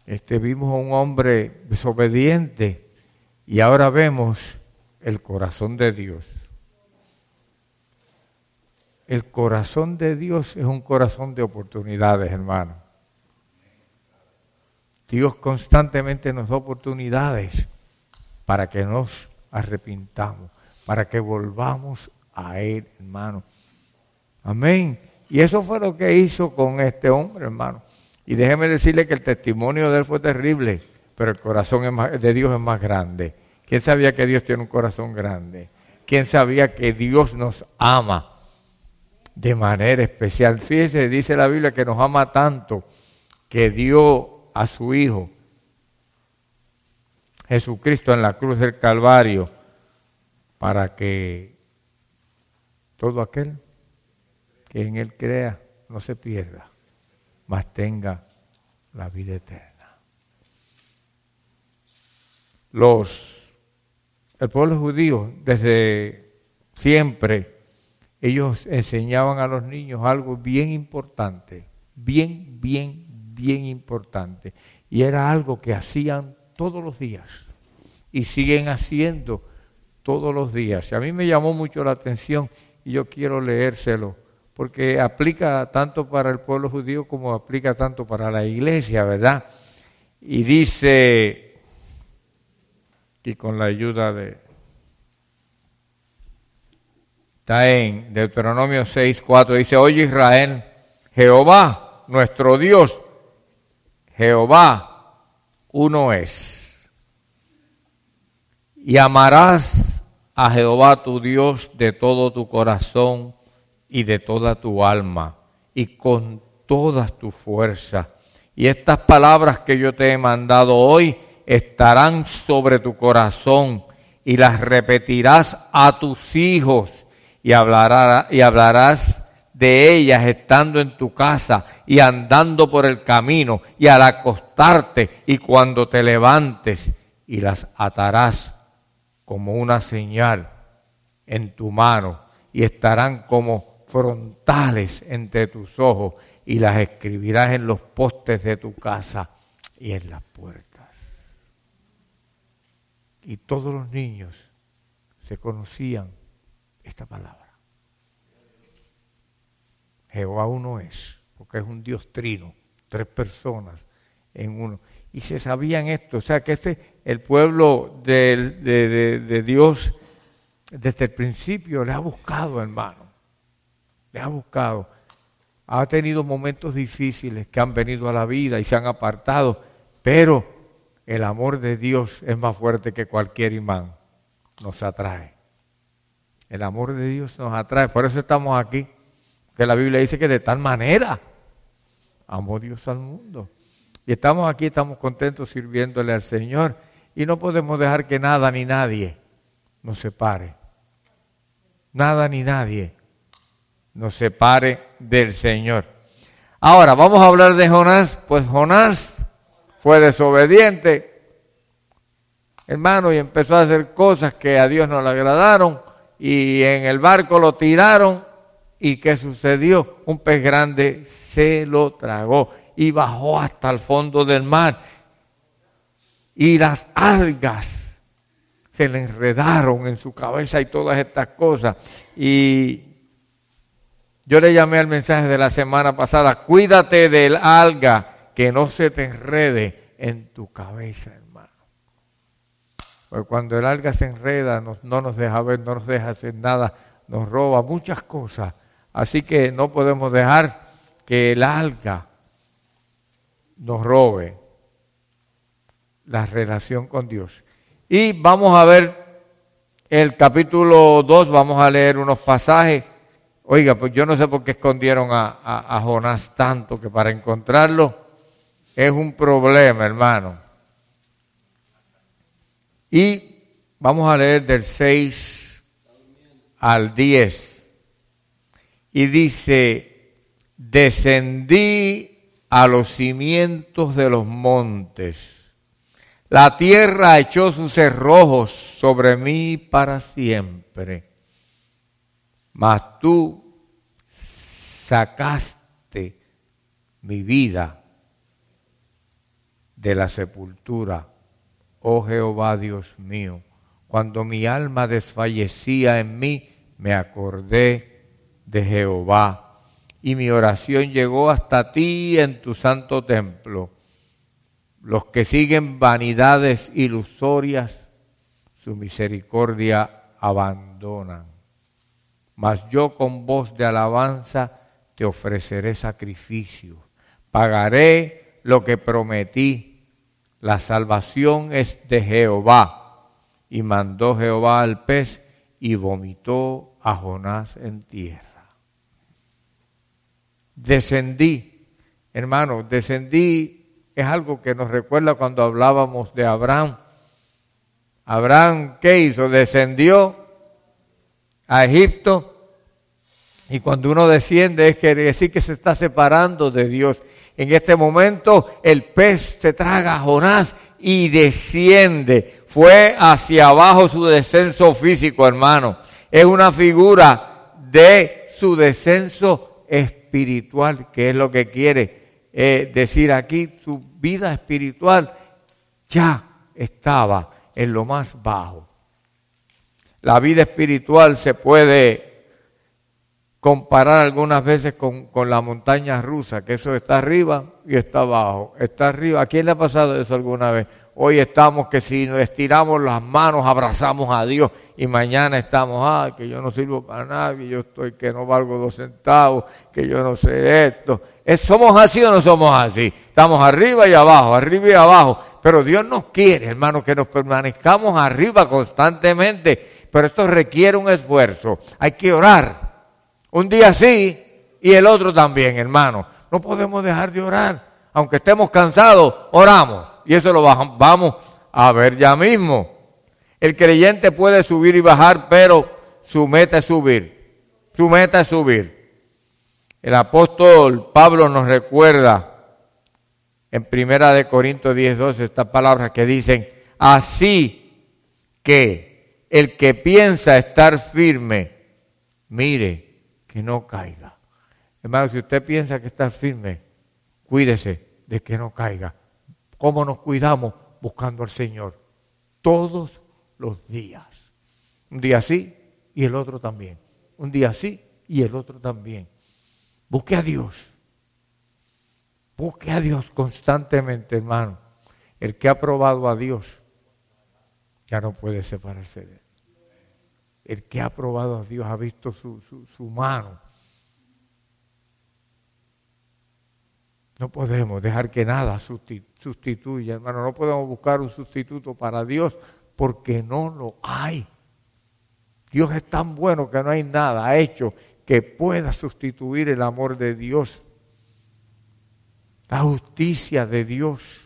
Vimos a un hombre desobediente y ahora vemos el corazón de Dios. El corazón de Dios es un corazón de oportunidades, hermano. Dios constantemente nos da oportunidades para que nos arrepintamos, para que volvamos a Él, hermano. Amén. Y eso fue lo que hizo con este hombre, hermano. Y déjeme decirle que el testimonio de él fue terrible, pero el corazón de Dios es más grande. ¿Quién sabía que Dios tiene un corazón grande? ¿Quién sabía que Dios nos ama de manera especial? Fíjese, dice la Biblia que nos ama tanto que dio a su Hijo Jesucristo en la cruz del Calvario para que todo aquel que en Él crea no se pierda, mas tenga la vida eterna. El pueblo judío desde siempre, ellos enseñaban a los niños algo bien importante, bien importante, y era algo que hacían todos los días y siguen haciendo todos los días. A mí me llamó mucho la atención y yo quiero leérselo, porque aplica tanto para el pueblo judío como aplica tanto para la iglesia, ¿verdad? Y dice, y con la ayuda está en Deuteronomio 6:4, dice: Oye Israel, Jehová, nuestro Dios, Jehová, uno es. Y amarás a Jehová tu Dios de todo tu corazón y de toda tu alma y con todas tus fuerzas. Y estas palabras que yo te he mandado hoy estarán sobre tu corazón y las repetirás a tus hijos y hablarás de ellas estando en tu casa y andando por el camino y al acostarte y cuando te levantes, y las atarás como una señal en tu mano y estarán como frontales entre tus ojos y las escribirás en los postes de tu casa y en las puertas. Y todos los niños se conocían esta palabra. Jehová uno es, porque es un Dios trino, 3 personas en uno. Y se sabían esto, o sea que el pueblo de Dios desde el principio le ha buscado, hermano. Le ha buscado. Ha tenido momentos difíciles que han venido a la vida y se han apartado, pero el amor de Dios es más fuerte que cualquier imán. Nos atrae. El amor de Dios nos atrae, por eso estamos aquí. Que la Biblia dice que de tal manera amó Dios al mundo. Y estamos aquí, estamos contentos sirviéndole al Señor. Y no podemos dejar que nada ni nadie nos separe. Nada ni nadie nos separe del Señor. Ahora, vamos a hablar de Jonás. Pues Jonás fue desobediente, hermano, y empezó a hacer cosas que a Dios no le agradaron. Y en el barco lo tiraron. ¿Y qué sucedió? Un pez grande se lo tragó y bajó hasta el fondo del mar. Y las algas se le enredaron en su cabeza y todas estas cosas. Y yo le llamé al mensaje de la semana pasada: cuídate del alga, que no se te enrede en tu cabeza, hermano. Porque cuando el alga se enreda, no nos deja ver, no nos deja hacer nada, nos roba muchas cosas. Así que no podemos dejar que el alga nos robe la relación con Dios. Y vamos a ver el capítulo 2, vamos a leer unos pasajes. Oiga, pues yo no sé por qué escondieron a Jonás tanto, que para encontrarlo es un problema, hermano. Y vamos a leer del 6 al 10. Y dice: descendí a los cimientos de los montes. La tierra echó sus cerrojos sobre mí para siempre. Mas tú sacaste mi vida de la sepultura, oh Jehová Dios mío. Cuando mi alma desfallecía en mí, me acordé de Jehová, y mi oración llegó hasta ti en tu santo templo. Los que siguen vanidades ilusorias, su misericordia abandonan. Mas yo con voz de alabanza te ofreceré sacrificio. Pagaré lo que prometí. La salvación es de Jehová. Y mandó Jehová al pez y vomitó a Jonás en tierra. Descendí, hermano, descendí. Es algo que nos recuerda cuando hablábamos de Abraham. Abraham, ¿qué hizo? Descendió a Egipto. Y cuando uno desciende es quiere decir que se está separando de Dios. En este momento el pez se traga a Jonás y desciende. Fue hacia abajo su descenso físico, hermano. Es una figura de su descenso espiritual, que es lo que quiere decir aquí. Su vida espiritual ya estaba en lo más bajo. La vida espiritual se puede comparar algunas veces con la montaña rusa, que eso está arriba y está abajo. Está arriba. ¿A quién le ha pasado eso alguna vez? Hoy estamos que si nos estiramos las manos, abrazamos a Dios, y mañana estamos, que yo no sirvo para nada, que yo estoy, que no valgo 2 centavos, que yo no sé esto. ¿Somos así o no somos así? Estamos arriba y abajo, pero Dios nos quiere, hermano, que nos permanezcamos arriba constantemente, pero esto requiere un esfuerzo. Hay que orar, un día sí y el otro también, hermano. No podemos dejar de orar, aunque estemos cansados, oramos. Y eso lo vamos a ver ya mismo. El creyente puede subir y bajar, pero su meta es subir. Su meta es subir. El apóstol Pablo nos recuerda en 1 Corintios 10:12 estas palabras que dicen: así que el que piensa estar firme, mire que no caiga. Hermano, si usted piensa que está firme, cuídese de que no caiga. ¿Cómo nos cuidamos? Buscando al Señor todos los días. Un día sí y el otro también. Un día sí y el otro también. Busque a Dios. Busque a Dios constantemente, hermano. El que ha probado a Dios ya no puede separarse de él. El que ha probado a Dios ha visto su mano. No podemos dejar que nada sustituya, hermano. No podemos buscar un sustituto para Dios porque no lo hay. Dios es tan bueno que no hay nada hecho que pueda sustituir el amor de Dios, la justicia de Dios,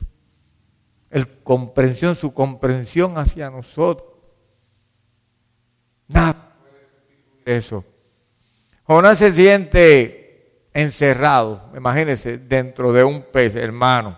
su comprensión hacia nosotros. Nada puede sustituir eso. Jonás se siente encerrado, imagínense, dentro de un pez, hermano.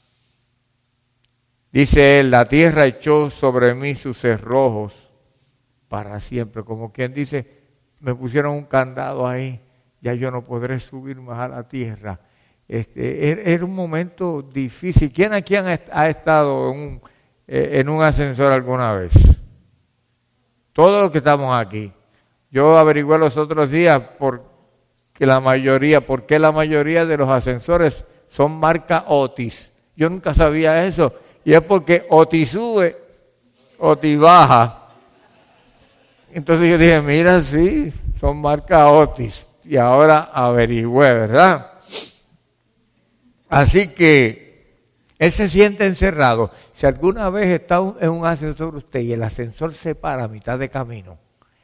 Dice él: la tierra echó sobre mí sus cerrojos para siempre. Como quien dice, me pusieron un candado ahí, ya yo no podré subir más a la tierra. Era un momento difícil. ¿Quién aquí ha estado en un ascensor alguna vez? Todos los que estamos aquí. Yo averigué los otros días por qué la mayoría de los ascensores son marca Otis. Yo nunca sabía eso. Y es porque Otis sube, Otis baja. Entonces yo dije, mira, sí, son marca Otis. Y ahora averigüé, ¿verdad? Así que él se siente encerrado. Si alguna vez está en un ascensor usted y el ascensor se para a mitad de camino,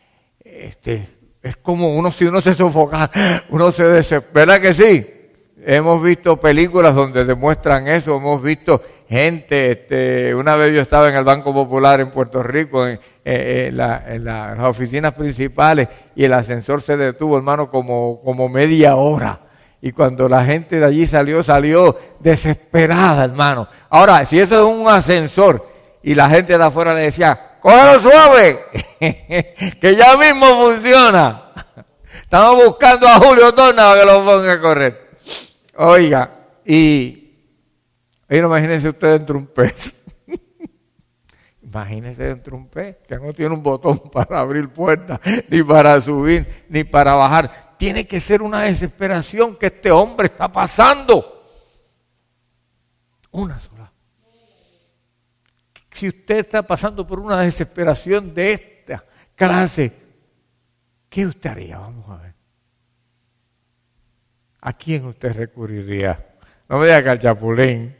es como si uno se sofoca, uno se desespera, que sí. Hemos visto películas donde demuestran eso, hemos visto gente, una vez yo estaba en el Banco Popular en Puerto Rico, en las oficinas principales, y el ascensor se detuvo, hermano, como media hora. Y cuando la gente de allí salió desesperada, hermano. Ahora, si eso es un ascensor y la gente de afuera le decía, ¡cógelo suave! que ya mismo funciona. Estamos buscando a Julio Torna para que lo ponga a correr. Oiga, y Ahí imagínense ustedes dentro de un pez. Imagínense dentro de un pez que no tiene un botón para abrir puertas, ni para subir, ni para bajar. Tiene que ser una desesperación que este hombre está pasando. Una sola. Si usted está pasando por una desesperación de esta clase, ¿qué usted haría? Vamos a ver. ¿A quién usted recurriría? No me diga que al Chapulín,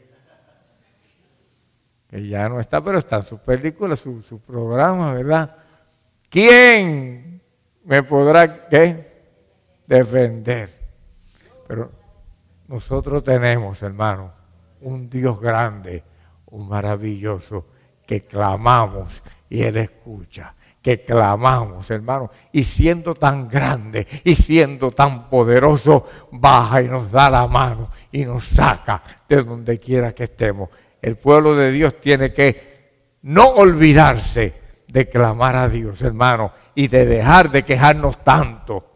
que ya no está, pero está en sus películas, su programa, ¿verdad? ¿Quién me podrá defender? Pero nosotros tenemos, hermano, un Dios grande, un maravilloso, que clamamos y Él escucha. Que clamamos, hermano, y siendo tan grande y siendo tan poderoso, baja y nos da la mano y nos saca de donde quiera que estemos. El pueblo de Dios tiene que no olvidarse de clamar a Dios, hermano, y de dejar de quejarnos tanto.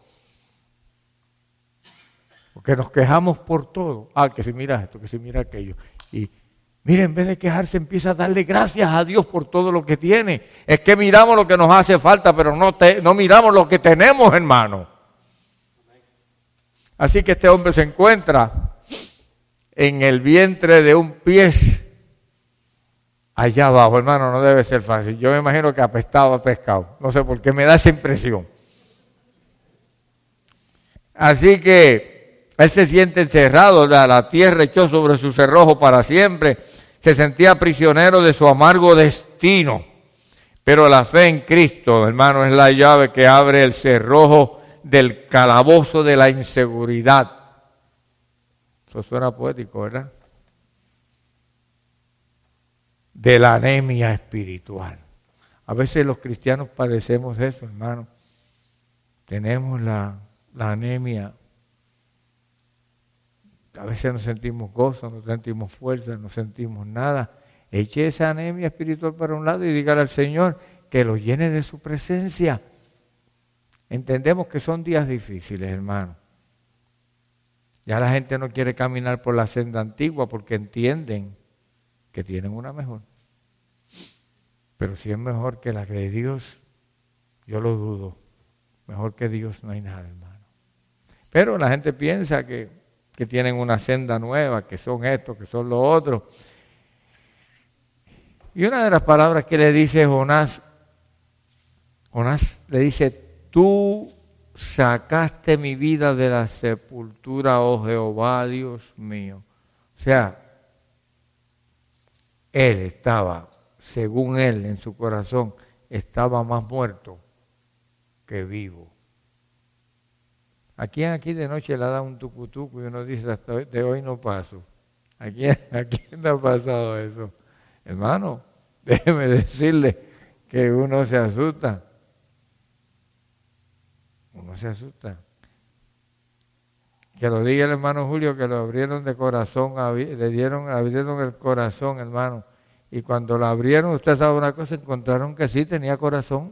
Porque nos quejamos por todo. Que si mira esto, que si mira aquello. Y mire, en vez de quejarse, empieza a darle gracias a Dios por todo lo que tiene. Es que miramos lo que nos hace falta, pero no miramos lo que tenemos, hermano. Así que este hombre se encuentra en el vientre de un pez allá abajo, hermano, no debe ser fácil. Yo me imagino que apestado a pescado. No sé por qué me da esa impresión. Así que él se siente encerrado, la tierra echó sobre su cerrojo para siempre. Se sentía prisionero de su amargo destino. Pero la fe en Cristo, hermano, es la llave que abre el cerrojo del calabozo de la inseguridad. Eso suena poético, ¿verdad? De la anemia espiritual. A veces los cristianos padecemos eso, hermano. Tenemos la anemia. A veces no sentimos gozo, no sentimos fuerza, no sentimos nada. Eche esa anemia espiritual para un lado y dígale al Señor que lo llene de su presencia. Entendemos que son días difíciles, hermano. Ya la gente no quiere caminar por la senda antigua porque entienden que tienen una mejor. Pero si es mejor que la de Dios, yo lo dudo. Mejor que Dios no hay nada, hermano. Pero la gente piensa que tienen una senda nueva, que son esto, que son lo otro. Y una de las palabras que le dice Jonás le dice, tú sacaste mi vida de la sepultura, oh Jehová, Dios mío. O sea, él estaba, según él, en su corazón, estaba más muerto que vivo. ¿A quién aquí de noche le da un tucutuco y uno dice, hasta de hoy no paso? ¿A quién le ha pasado eso? Hermano, déjeme decirle que uno se asusta. Uno se asusta. Que lo diga el hermano Julio, que lo abrieron de corazón, abrieron el corazón, hermano. Y cuando lo abrieron, usted sabe una cosa, encontraron que sí tenía corazón.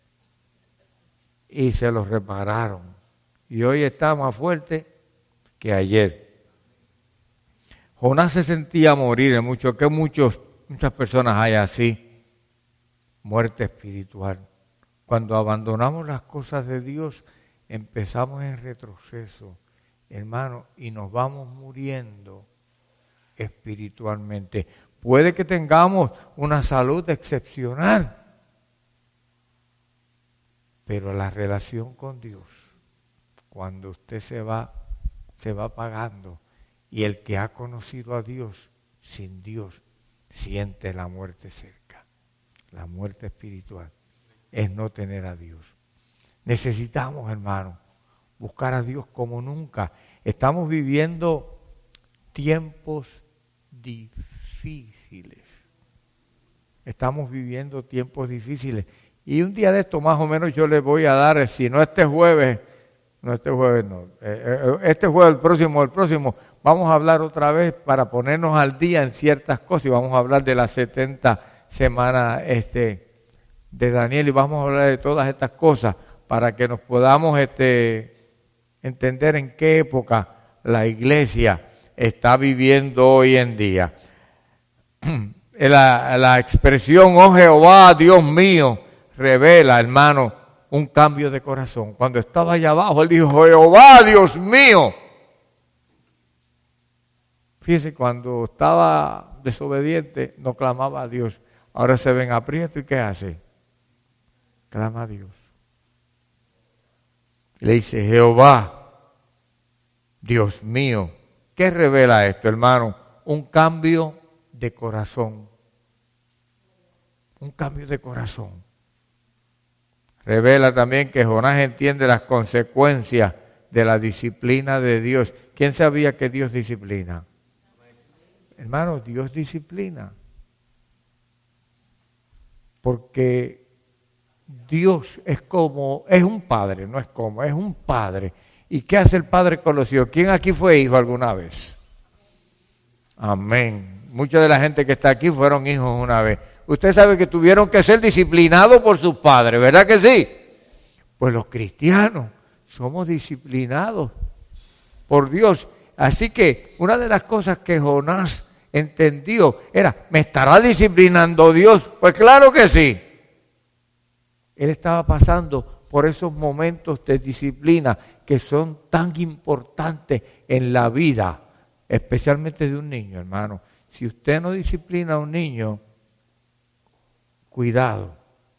Y se lo repararon. Y hoy está más fuerte que ayer. Jonás se sentía morir, muchas personas hay así, muerte espiritual. Cuando abandonamos las cosas de Dios, empezamos en retroceso, hermano, y nos vamos muriendo espiritualmente. Puede que tengamos una salud excepcional, pero la relación con Dios, cuando usted se va apagando, y el que ha conocido a Dios, sin Dios, siente la muerte cerca. La muerte espiritual es no tener a Dios. Necesitamos, hermano, buscar a Dios como nunca. Estamos viviendo tiempos difíciles. Estamos viviendo tiempos difíciles. Y un día de esto más o menos yo les voy a dar, si no este jueves, este jueves, el próximo, vamos a hablar otra vez para ponernos al día en ciertas cosas y vamos a hablar de las 70 semanas de Daniel y vamos a hablar de todas estas cosas para que nos podamos entender en qué época la iglesia está viviendo hoy en día. la expresión, oh Jehová, Dios mío, revela, hermano, un cambio de corazón. Cuando estaba allá abajo, él dijo, Jehová, Dios mío. Fíjese, cuando estaba desobediente, no clamaba a Dios. Ahora se ven aprieto y ¿qué hace? Clama a Dios. Le dice, Jehová, Dios mío. ¿Qué revela esto, hermano? Un cambio de corazón. Un cambio de corazón. Revela también que Jonás entiende las consecuencias de la disciplina de Dios. ¿Quién sabía que Dios disciplina? Hermano, Dios disciplina. Porque Dios es un padre, no es como, es un padre. ¿Y qué hace el padre con los hijos? ¿Quién aquí fue hijo alguna vez? Amén. Mucha de la gente que está aquí fueron hijos una vez. Usted sabe que tuvieron que ser disciplinados por sus padres, ¿verdad que sí? Pues los cristianos somos disciplinados por Dios. Así que una de las cosas que Jonás entendió era, ¿me estará disciplinando Dios? Pues claro que sí. Él estaba pasando por esos momentos de disciplina que son tan importantes en la vida, especialmente de un niño, hermano. Si usted no disciplina a un niño, cuidado,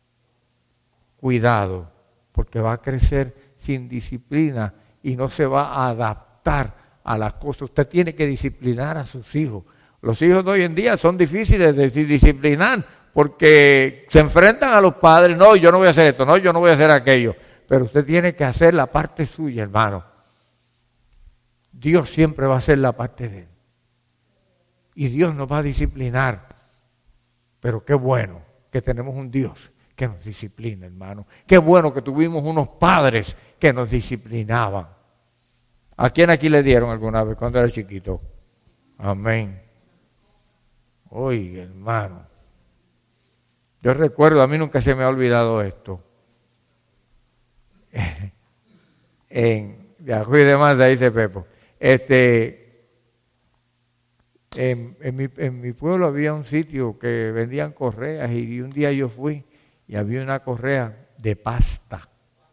porque va a crecer sin disciplina y no se va a adaptar a las cosas. Usted tiene que disciplinar a sus hijos. Los hijos de hoy en día son difíciles de disciplinar porque se enfrentan a los padres. No, yo no voy a hacer esto, no, yo no voy a hacer aquello. Pero usted tiene que hacer la parte suya, hermano. Dios siempre va a hacer la parte de él. Y Dios nos va a disciplinar. Pero qué bueno que tenemos un Dios que nos disciplina, hermano. Qué bueno que tuvimos unos padres que nos disciplinaban. ¿A quién aquí le dieron alguna vez cuando era chiquito? Amén. Oiga, hermano. Yo recuerdo, a mí nunca se me ha olvidado esto. De ajo y demás, ahí dice Pepo. En mi pueblo había un sitio que vendían correas y un día yo fui y había una correa de pasta.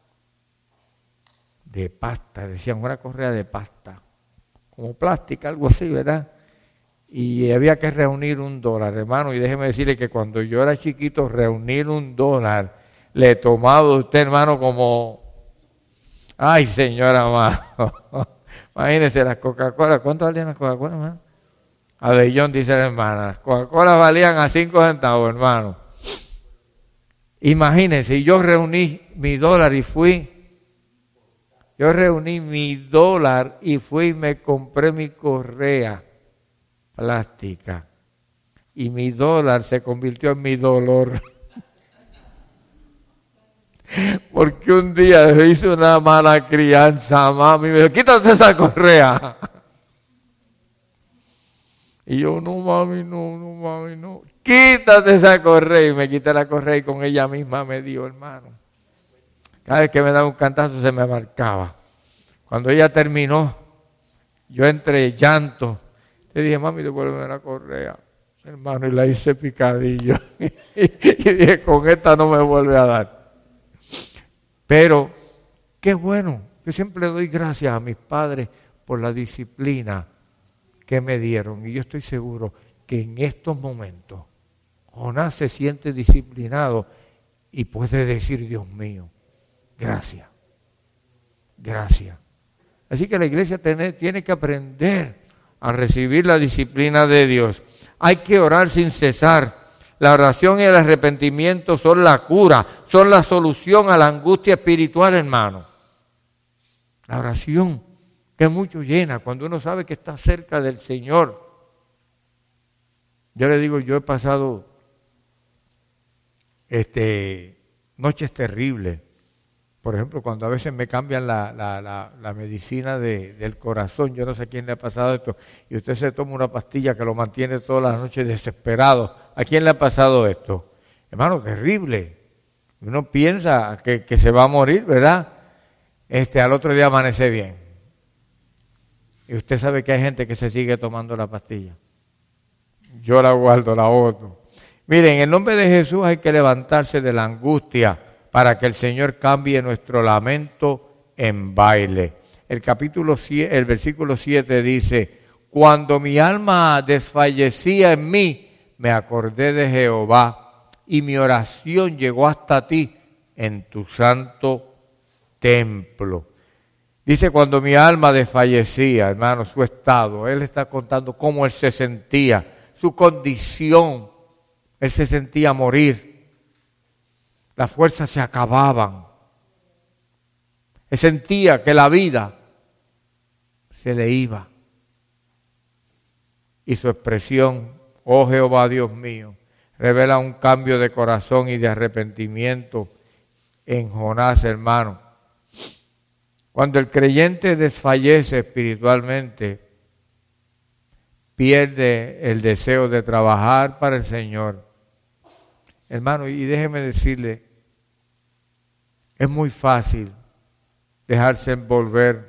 Decían una correa de pasta, como plástica, algo así, ¿verdad? Y había que reunir $1, hermano, y déjeme decirle que cuando yo era chiquito, reunir $1 le tomaba a usted, hermano, como, ay, señora, amado. Imagínese las Coca-Cola, ¿cuánto valían las Coca-Cola, hermano? A Bellón, dice la hermana, las Coca-Cola valían a 5 centavos, hermano. Imagínense, y yo reuní mi $1 y fui. Yo reuní mi $1 y fui y me compré mi correa plástica. Y mi $1 se convirtió en mi dolor. Porque un día hice una mala crianza, mami, me dijo, quítate esa correa. Y yo, no mami, no. Quítate esa correa. Y me quité la correa y con ella misma me dio, hermano. Cada vez que me daba un cantazo se me marcaba. Cuando ella terminó, yo entre llanto, le dije, mami, devuélveme la correa. Hermano, y la hice picadillo. Y dije, con esta no me vuelve a dar. Pero, qué bueno. Yo siempre doy gracias a mis padres por la disciplina que me dieron. Y yo estoy seguro que en estos momentos Jonás se siente disciplinado y puede decir, Dios mío, gracias. Así que la iglesia tiene que aprender a recibir la disciplina de Dios. Hay que orar sin cesar. La oración y el arrepentimiento son la cura, son la solución a la angustia espiritual, hermano. La oración que mucho llena cuando uno sabe que está cerca del Señor. Yo le digo, yo he pasado noches terribles. Por ejemplo, cuando a veces me cambian la medicina del corazón, yo no sé a quién le ha pasado esto, y usted se toma una pastilla que lo mantiene todas las noches desesperado. ¿A quién le ha pasado esto? Hermano, terrible. Uno piensa que se va a morir, ¿verdad? Al otro día amanece bien. Y usted sabe que hay gente que se sigue tomando la pastilla. yo la guardo, la otro. Miren, en el nombre de Jesús hay que levantarse de la angustia para que el Señor cambie nuestro lamento en baile. El versículo 7 dice, cuando mi alma desfallecía en mí, me acordé de Jehová y mi oración llegó hasta ti en tu santo templo. Dice, cuando mi alma desfallecía, hermano, su estado, él está contando cómo él se sentía, su condición, él se sentía morir, las fuerzas se acababan, él sentía que la vida se le iba. Y su expresión, oh Jehová Dios mío, revela un cambio de corazón y de arrepentimiento en Jonás, hermano. Cuando el creyente desfallece espiritualmente, pierde el deseo de trabajar para el Señor. Hermano, y déjeme decirle, es muy fácil dejarse envolver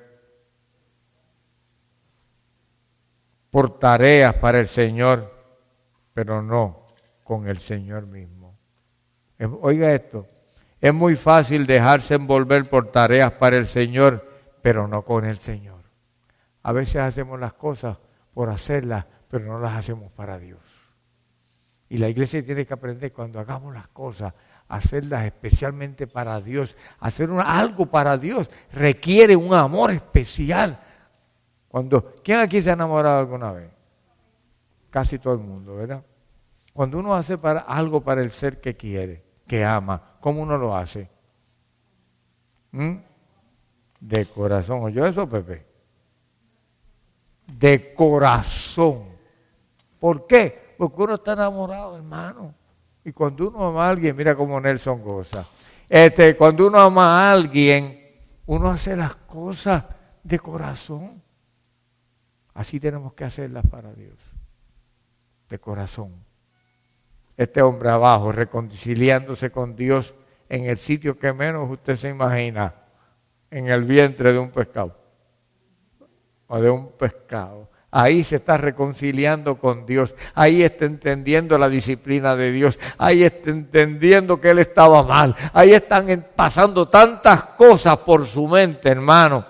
por tareas para el Señor, pero no con el Señor mismo. Oiga esto, es muy fácil dejarse envolver por tareas para el Señor, pero no con el Señor. A veces hacemos las cosas por hacerlas, pero no las hacemos para Dios. Y la iglesia tiene que aprender cuando hagamos las cosas, hacerlas especialmente para Dios. Hacer algo para Dios requiere un amor especial. ¿Quién aquí se ha enamorado alguna vez? Casi todo el mundo, ¿verdad? Cuando uno hace algo para el ser que quiere, que ama, ¿cómo uno lo hace? De corazón. ¿Oyó eso, Pepe? De corazón. ¿Por qué? Porque uno está enamorado, hermano. Y cuando uno ama a alguien, mira cómo Nelson goza. Cuando uno ama a alguien, uno hace las cosas de corazón. Así tenemos que hacerlas para Dios. De corazón. Este hombre abajo, reconciliándose con Dios en el sitio que menos usted se imagina, en el vientre de un pescado. O de un pescado. Ahí se está reconciliando con Dios. Ahí está entendiendo la disciplina de Dios. Ahí está entendiendo que él estaba mal. Ahí están pasando tantas cosas por su mente, hermano.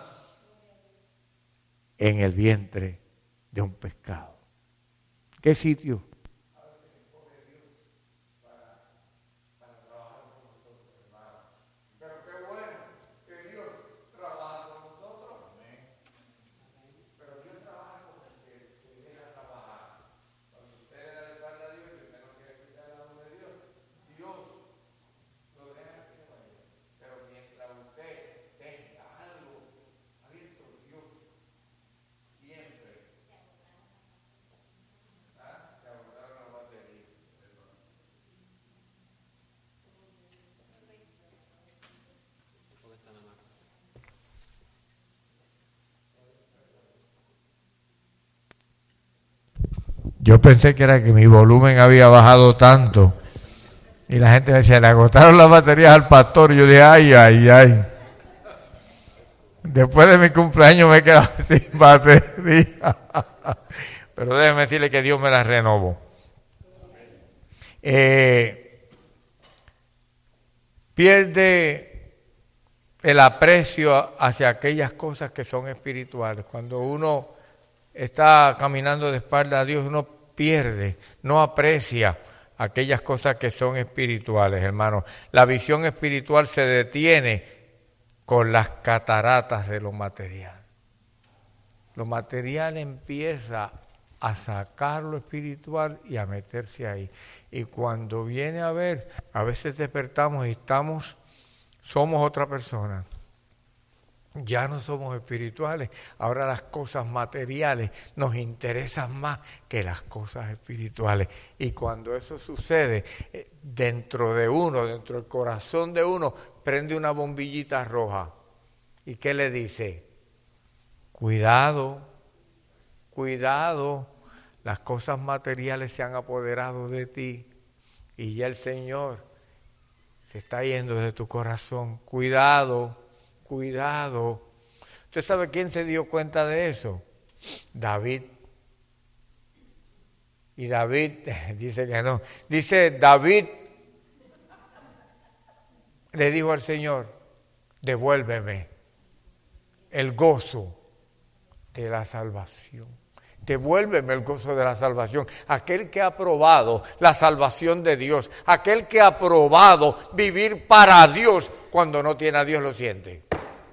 En el vientre de un pescado. ¿Qué sitio? Yo pensé que era que mi volumen había bajado tanto. Y la gente me decía, le agotaron las baterías al pastor. Y yo dije, ay, ay, ay. Después de mi cumpleaños me he quedado sin batería. Pero déjeme decirle que Dios me la renovó. Pierde el aprecio hacia aquellas cosas que son espirituales. Cuando uno está caminando de espalda a Dios, uno pierde, no aprecia aquellas cosas que son espirituales, hermano. La visión espiritual se detiene con las cataratas de lo material. Lo material empieza a sacar lo espiritual y a meterse ahí. Y cuando viene a ver, a veces despertamos y somos otra persona. Ya no somos espirituales, ahora las cosas materiales nos interesan más que las cosas espirituales. Y cuando eso sucede, dentro de uno, dentro del corazón de uno, prende una bombillita roja. ¿Y qué le dice? Cuidado, cuidado, las cosas materiales se han apoderado de ti y ya el Señor se está yendo de tu corazón. Cuidado. Cuidado. ¿Usted sabe quién se dio cuenta de eso? David. Y David dice que no. Dice David le dijo al Señor, devuélveme el gozo de la salvación. Devuélveme el gozo de la salvación. Aquel que ha probado la salvación de Dios, aquel que ha probado vivir para Dios, cuando no tiene a Dios lo siente.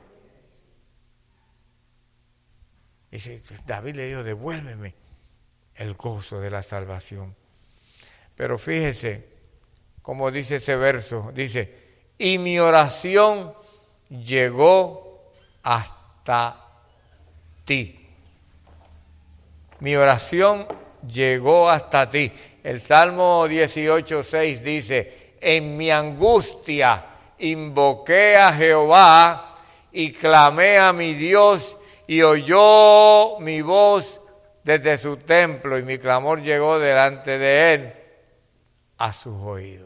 Y David le dijo, devuélveme el gozo de la salvación. Pero fíjese cómo dice ese verso, dice, y mi oración llegó hasta ti. Mi oración llegó hasta ti. El Salmo 18:6 dice, en mi angustia invoqué a Jehová y clamé a mi Dios y oyó mi voz desde su templo y mi clamor llegó delante de él a sus oídos.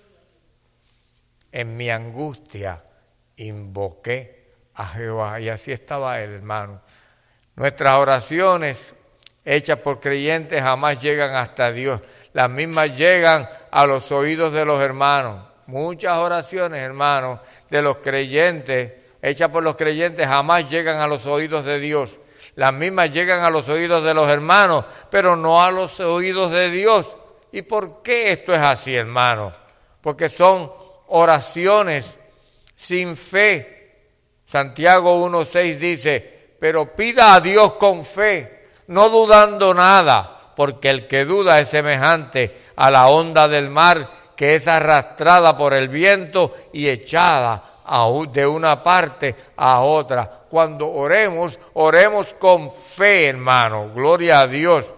En mi angustia invoqué a Jehová. Y así estaba él, hermano. Nuestras oraciones hechas por creyentes jamás llegan hasta Dios. Las mismas llegan a los oídos de los hermanos. Muchas oraciones, hermanos, de los creyentes, hechas por los creyentes, jamás llegan a los oídos de Dios. Las mismas llegan a los oídos de los hermanos, pero no a los oídos de Dios. ¿Y por qué esto es así, hermano? Porque son oraciones sin fe. Santiago 1:6 dice, pero pida a Dios con fe, no dudando nada, porque el que duda es semejante a la onda del mar que es arrastrada por el viento y echada de una parte a otra. Cuando oremos, oremos con fe, hermano. Gloria a Dios.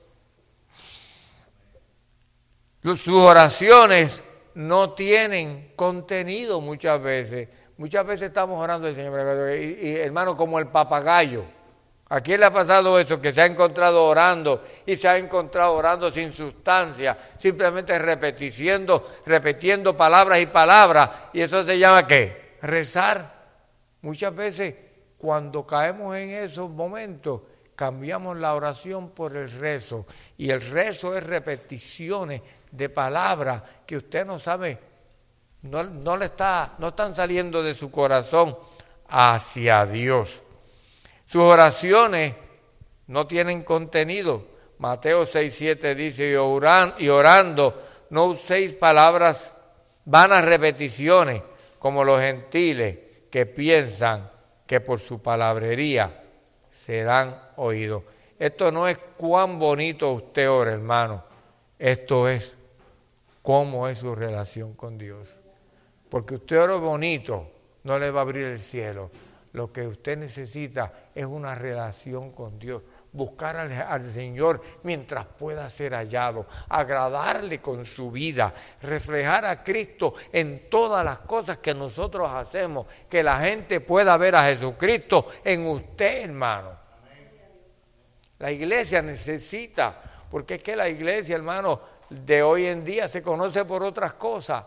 Sus oraciones no tienen contenido muchas veces. Muchas veces estamos orando al Señor, y hermano, como el papagayo. ¿A quién le ha pasado eso? Que se ha encontrado orando y se ha encontrado orando sin sustancia, simplemente repitiendo palabras y palabras. ¿Y eso se llama qué? Rezar. Muchas veces cuando caemos en esos momentos, cambiamos la oración por el rezo. Y el rezo es repeticiones de palabras que usted no sabe, no están saliendo de su corazón hacia Dios. Sus oraciones no tienen contenido. Mateo 6:7 dice, y orando no uséis palabras, vanas repeticiones, como los gentiles que piensan que por su palabrería serán oídos. Esto no es cuán bonito usted ora, hermano. Esto es cómo es su relación con Dios. Porque usted ora bonito, no le va a abrir el cielo. Lo que usted necesita es una relación con Dios, buscar al Señor mientras pueda ser hallado, agradarle con su vida, reflejar a Cristo en todas las cosas que nosotros hacemos, que la gente pueda ver a Jesucristo en usted, hermano. La iglesia necesita, porque es que la iglesia, hermano, de hoy en día se conoce por otras cosas.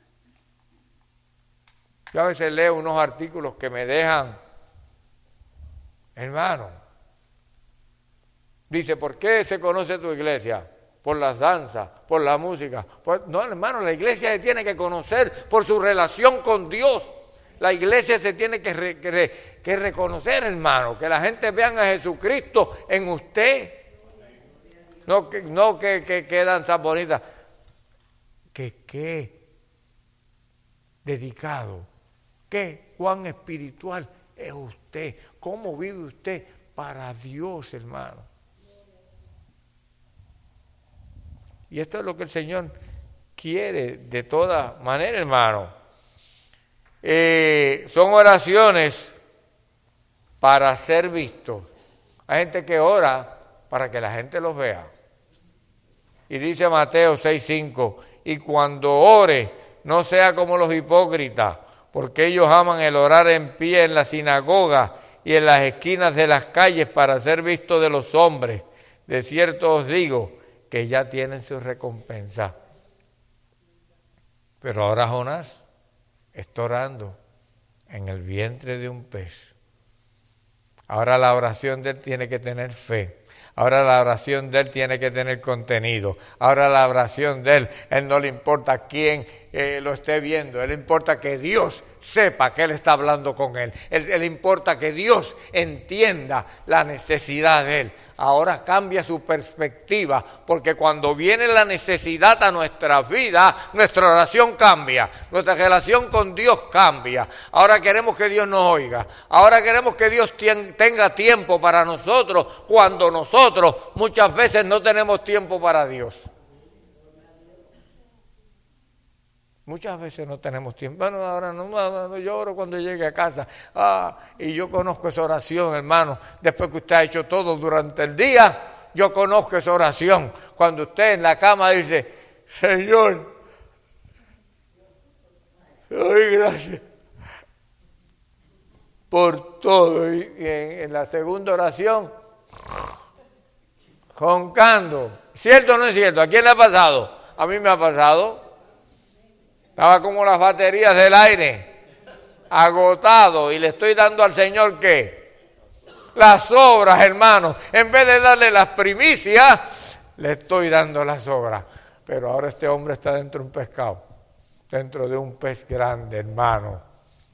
Yo a veces leo unos artículos que me dejan, hermano, dice, ¿por qué se conoce tu iglesia? Por las danzas, por la música. No, hermano, la iglesia se tiene que conocer por su relación con Dios. La iglesia se tiene que reconocer, hermano, que la gente vea a Jesucristo en usted. No que danzas bonitas. Que dedicado. Cuán espiritual es usted, cómo vive usted para Dios, hermano. Y esto es lo que el Señor quiere de toda manera, hermano. Son oraciones para ser vistos. Hay gente que ora para que la gente los vea. Y dice Mateo 6:5, y cuando ore, no sea como los hipócritas, porque ellos aman el orar en pie en la sinagoga y en las esquinas de las calles para ser vistos de los hombres. De cierto os digo que ya tienen su recompensa. Pero ahora Jonás está orando en el vientre de un pez. Ahora la oración de él tiene que tener fe. Ahora la oración de él tiene que tener contenido. Ahora la oración de él no le importa quién lo esté viendo. Él le importa que Dios sepa que él está hablando con él. Él le importa que Dios entienda la necesidad de él. Ahora cambia su perspectiva, porque cuando viene la necesidad a nuestras vidas, nuestra oración cambia, nuestra relación con Dios cambia. Ahora queremos que Dios nos oiga, ahora queremos que Dios tenga tiempo para nosotros, cuando nosotros muchas veces no tenemos tiempo para Dios. Muchas veces no tenemos tiempo. Bueno, ahora no lloro cuando llegue a casa. Y yo conozco esa oración, hermano. Después que usted ha hecho todo durante el día, yo conozco esa oración. Cuando usted en la cama dice, Señor, te doy gracias por todo. Y en la segunda oración, roncando. ¿Cierto o no es cierto? ¿A quién le ha pasado? A mí me ha pasado. Estaba como las baterías del aire, agotado, y le estoy dando al Señor, ¿qué? Las obras, hermano. En vez de darle las primicias, le estoy dando las obras. Pero ahora este hombre está dentro de un pescado, dentro de un pez grande, hermano.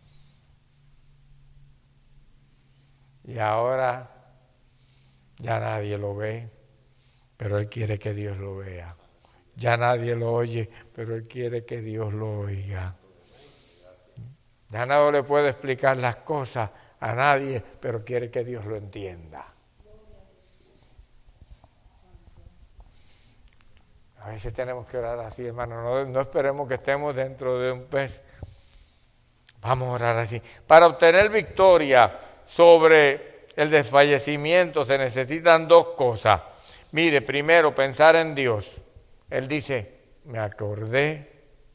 Y ahora ya nadie lo ve, pero él quiere que Dios lo vea. Ya nadie lo oye, pero él quiere que Dios lo oiga. Ya nadie le puede explicar las cosas a nadie, pero quiere que Dios lo entienda. A veces tenemos que orar así, hermano. No esperemos que estemos dentro de un pez. Vamos a orar así. Para obtener victoria sobre el desfallecimiento se necesitan dos cosas. Mire, primero, pensar en Dios. Él dice, me acordé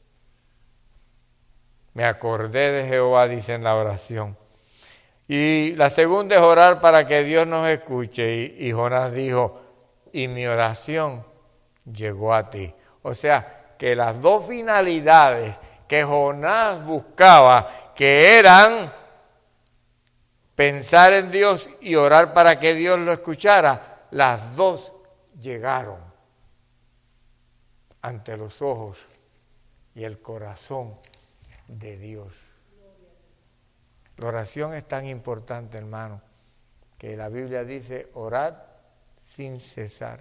de Jehová, dice en la oración. Y la segunda es orar para que Dios nos escuche. Y Jonás dijo, y mi oración llegó a ti. O sea, que las dos finalidades que Jonás buscaba, que eran pensar en Dios y orar para que Dios lo escuchara, las dos llegaron ante los ojos y el corazón de Dios. La oración es tan importante, hermano, que la Biblia dice, orad sin cesar.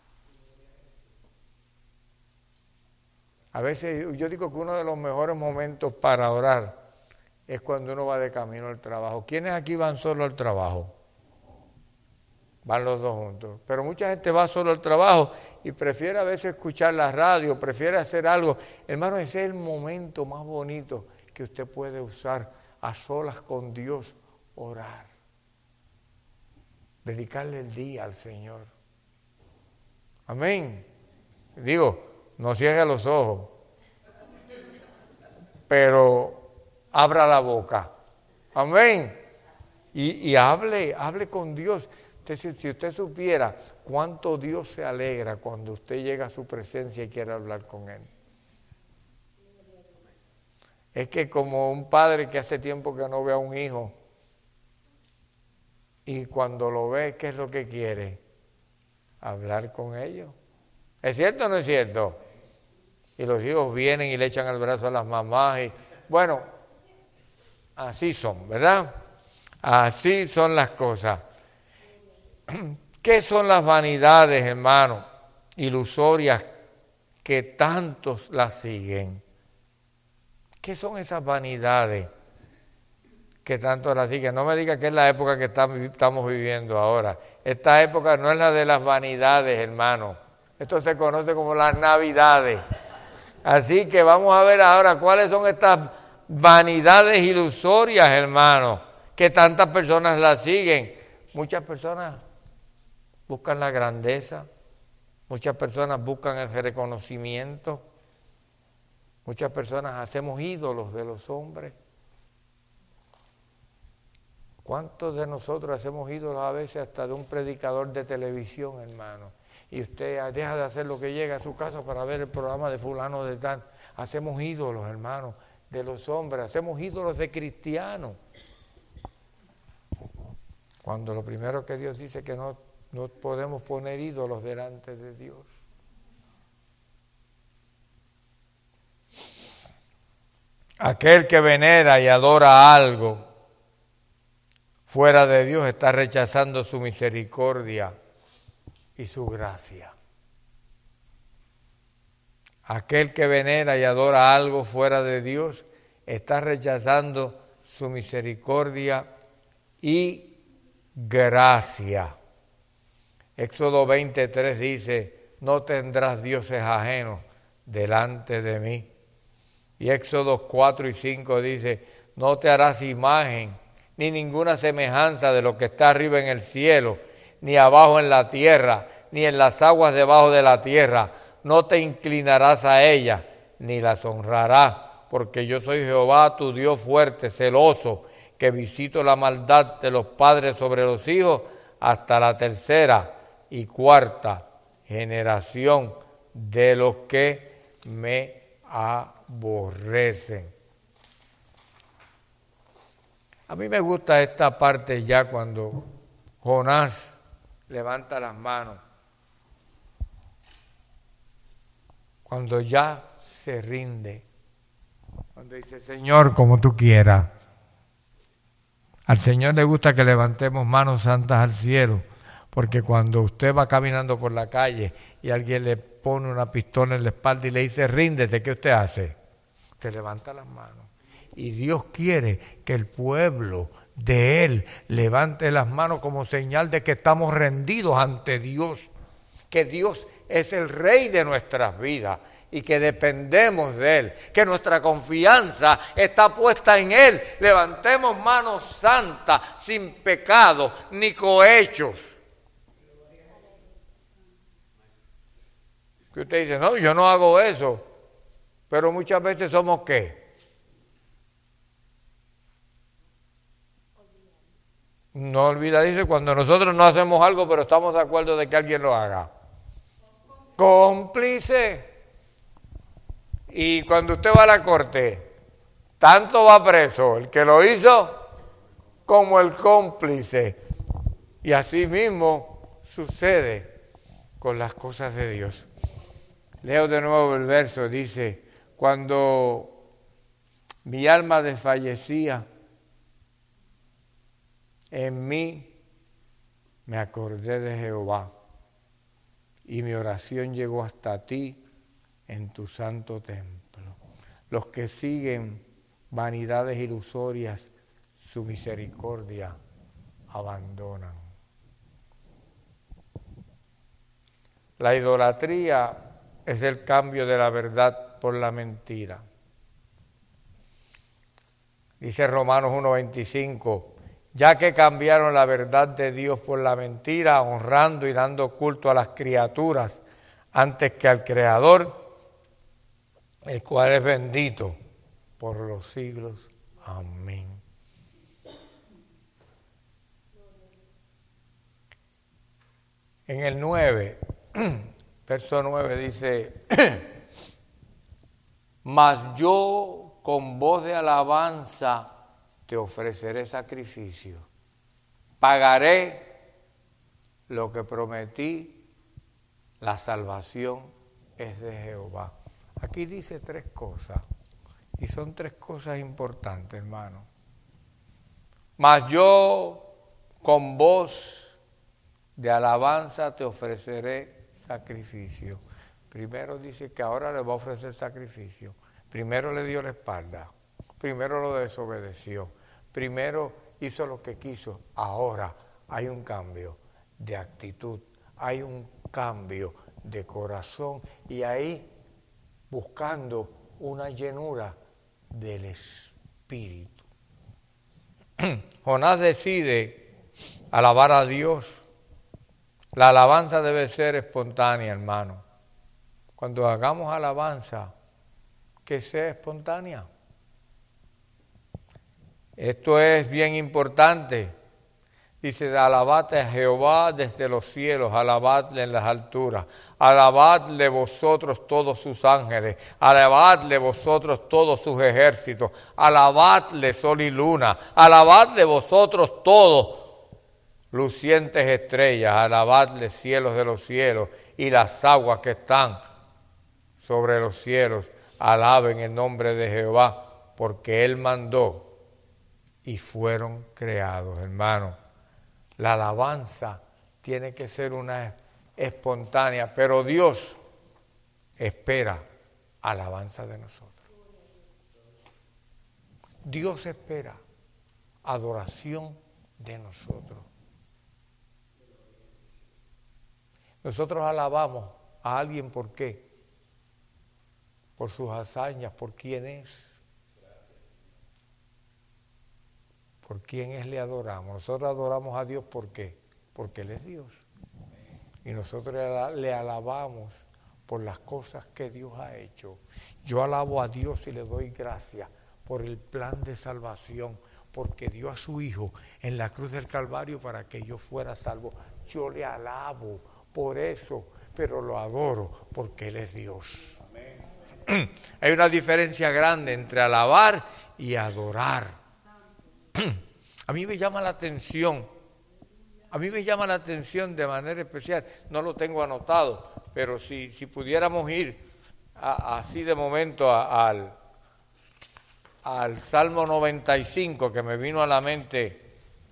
A veces yo digo que uno de los mejores momentos para orar es cuando uno va de camino al trabajo. ¿Quiénes aquí van solo al trabajo? Van los dos juntos. Pero mucha gente va solo al trabajo y prefiere a veces escuchar la radio, prefiere hacer algo. Hermano, ese es el momento más bonito que usted puede usar a solas con Dios, orar. Dedicarle el día al Señor. Amén. Digo, no cierre los ojos, pero abra la boca. Amén. Y hable con Dios. Si usted supiera cuánto Dios se alegra cuando usted llega a su presencia y quiere hablar con Él. Es que como un padre que hace tiempo que no ve a un hijo y cuando lo ve, ¿qué es lo que quiere? Hablar con ellos. ¿Es cierto o no es cierto? Y los hijos vienen y le echan el brazo a las mamás y bueno, así son, ¿verdad? Así son las cosas. ¿Qué son las vanidades, hermano, ilusorias que tantos las siguen? ¿Qué son esas vanidades que tanto las siguen? No me diga que es la época que estamos viviendo ahora. Esta época no es la de las vanidades, hermano. Esto se conoce como las Navidades. Así que vamos a ver ahora cuáles son estas vanidades ilusorias, hermano, que tantas personas las siguen. Muchas personas buscan la grandeza, muchas personas buscan el reconocimiento, muchas personas hacemos ídolos de los hombres. ¿Cuántos de nosotros hacemos ídolos a veces hasta de un predicador de televisión, hermano? Y usted deja de hacer lo que llega a su casa para ver el programa de fulano de tal. Hacemos ídolos, hermano, de los hombres, hacemos ídolos de cristianos. Cuando lo primero que Dios dice que no No podemos poner ídolos delante de Dios. Aquel que venera y adora algo fuera de Dios está rechazando su misericordia y su gracia. Aquel que venera y adora algo fuera de Dios está rechazando su misericordia y gracia. Éxodo 23 dice, no tendrás dioses ajenos delante de mí. Y Éxodo 4 y 5 dice, no te harás imagen ni ninguna semejanza de lo que está arriba en el cielo, ni abajo en la tierra, ni en las aguas debajo de la tierra. No te inclinarás a ellas, ni las honrarás, porque yo soy Jehová, tu Dios fuerte, celoso, que visito la maldad de los padres sobre los hijos hasta la tercera y cuarta generación de los que me aborrecen. A mí me gusta esta parte ya cuando Jonás levanta las manos, cuando ya se rinde, cuando dice, Señor, como tú quieras. Al Señor le gusta que levantemos manos santas al cielo, porque cuando usted va caminando por la calle y alguien le pone una pistola en la espalda y le dice, ríndete, ¿qué usted hace? Usted levanta las manos. Y Dios quiere que el pueblo de Él levante las manos como señal de que estamos rendidos ante Dios, que Dios es el Rey de nuestras vidas y que dependemos de Él, que nuestra confianza está puesta en Él. Levantemos manos santas, sin pecado ni cohechos. Que usted dice, no, yo no hago eso, pero muchas veces somos ¿qué? No olvidadizo cuando nosotros no hacemos algo, pero estamos de acuerdo de que alguien lo haga. Cómplice. Y cuando usted va a la corte, tanto va preso el que lo hizo como el cómplice. Y así mismo sucede con las cosas de Dios. Leo de nuevo el verso, dice, cuando mi alma desfallecía, en mí me acordé de Jehová y mi oración llegó hasta ti en tu santo templo. Los que siguen vanidades ilusorias, su misericordia abandonan. La idolatría es el cambio de la verdad por la mentira. Dice Romanos 1:25, ya que cambiaron la verdad de Dios por la mentira, honrando y dando culto a las criaturas antes que al Creador, el cual es bendito por los siglos. Amén. En el 9, verso 9 dice, mas yo con voz de alabanza te ofreceré sacrificio, pagaré lo que prometí, la salvación es de Jehová. Aquí dice tres cosas, y son tres cosas importantes, hermano. Mas yo con voz de alabanza te ofreceré sacrificio. Primero dice que ahora le va a ofrecer sacrificio. Primero le dio la espalda, primero lo desobedeció. Primero hizo lo que quiso, ahora hay un cambio de actitud, hay un cambio de corazón y ahí buscando una llenura del Espíritu. Jonás decide alabar a Dios. La alabanza debe ser espontánea, hermano. Cuando hagamos alabanza, que sea espontánea. Esto es bien importante. Dice, alabad a Jehová desde los cielos, alabadle en las alturas, alabadle vosotros todos sus ángeles, alabadle vosotros todos sus ejércitos, alabadle sol y luna, alabadle vosotros todos lucientes estrellas, alabadle cielos de los cielos y las aguas que están sobre los cielos, alaben el nombre de Jehová, porque Él mandó y fueron creados, hermano. La alabanza tiene que ser una espontánea, pero Dios espera alabanza de nosotros. Dios espera adoración de nosotros. Nosotros alabamos a alguien, ¿por qué? Por sus hazañas, por quién es. Por quién es le adoramos. Nosotros adoramos a Dios, ¿por qué? Porque Él es Dios. Y nosotros le alabamos por las cosas que Dios ha hecho. Yo alabo a Dios y le doy gracias por el plan de salvación, porque dio a su Hijo en la cruz del Calvario para que yo fuera salvo. Yo le alabo por eso, pero lo adoro porque Él es Dios. Amén. Hay una diferencia grande entre alabar y adorar. A mí me llama la atención, de manera especial, no lo tengo anotado, pero si pudiéramos ir así de momento al Salmo 95, que me vino a la mente.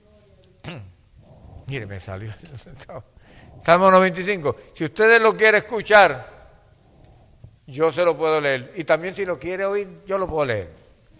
Mire, me salió. Salmo 95. Si ustedes lo quieren escuchar, yo se lo puedo leer. Y también si lo quiere oír, yo lo puedo leer.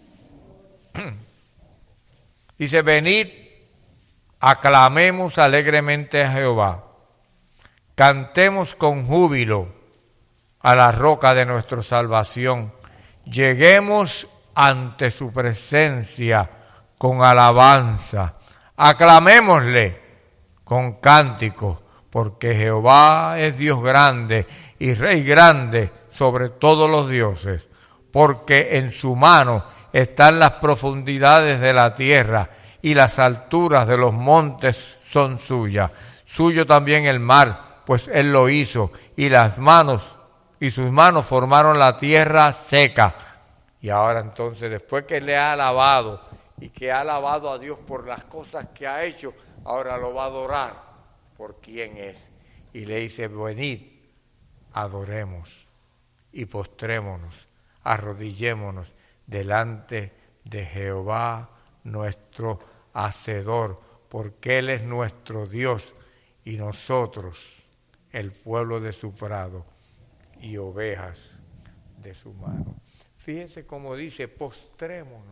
Dice, venid, aclamemos alegremente a Jehová. Cantemos con júbilo a la roca de nuestra salvación. Lleguemos ante su presencia con alabanza. Aclamémosle con cánticos, porque Jehová es Dios grande y Rey grande sobre todos los dioses, porque en su mano están las profundidades de la tierra y las alturas de los montes son suyas. Suyo también el mar, pues Él lo hizo, y sus manos formaron la tierra seca. Y ahora entonces, después que le ha alabado y que ha alabado a Dios por las cosas que ha hecho, ahora lo va a adorar por quién es. Y le dice, venid, adoremos y postrémonos, arrodillémonos delante de Jehová nuestro Hacedor, porque Él es nuestro Dios y nosotros el pueblo de su prado y ovejas de su mano. Fíjense cómo dice, postrémonos.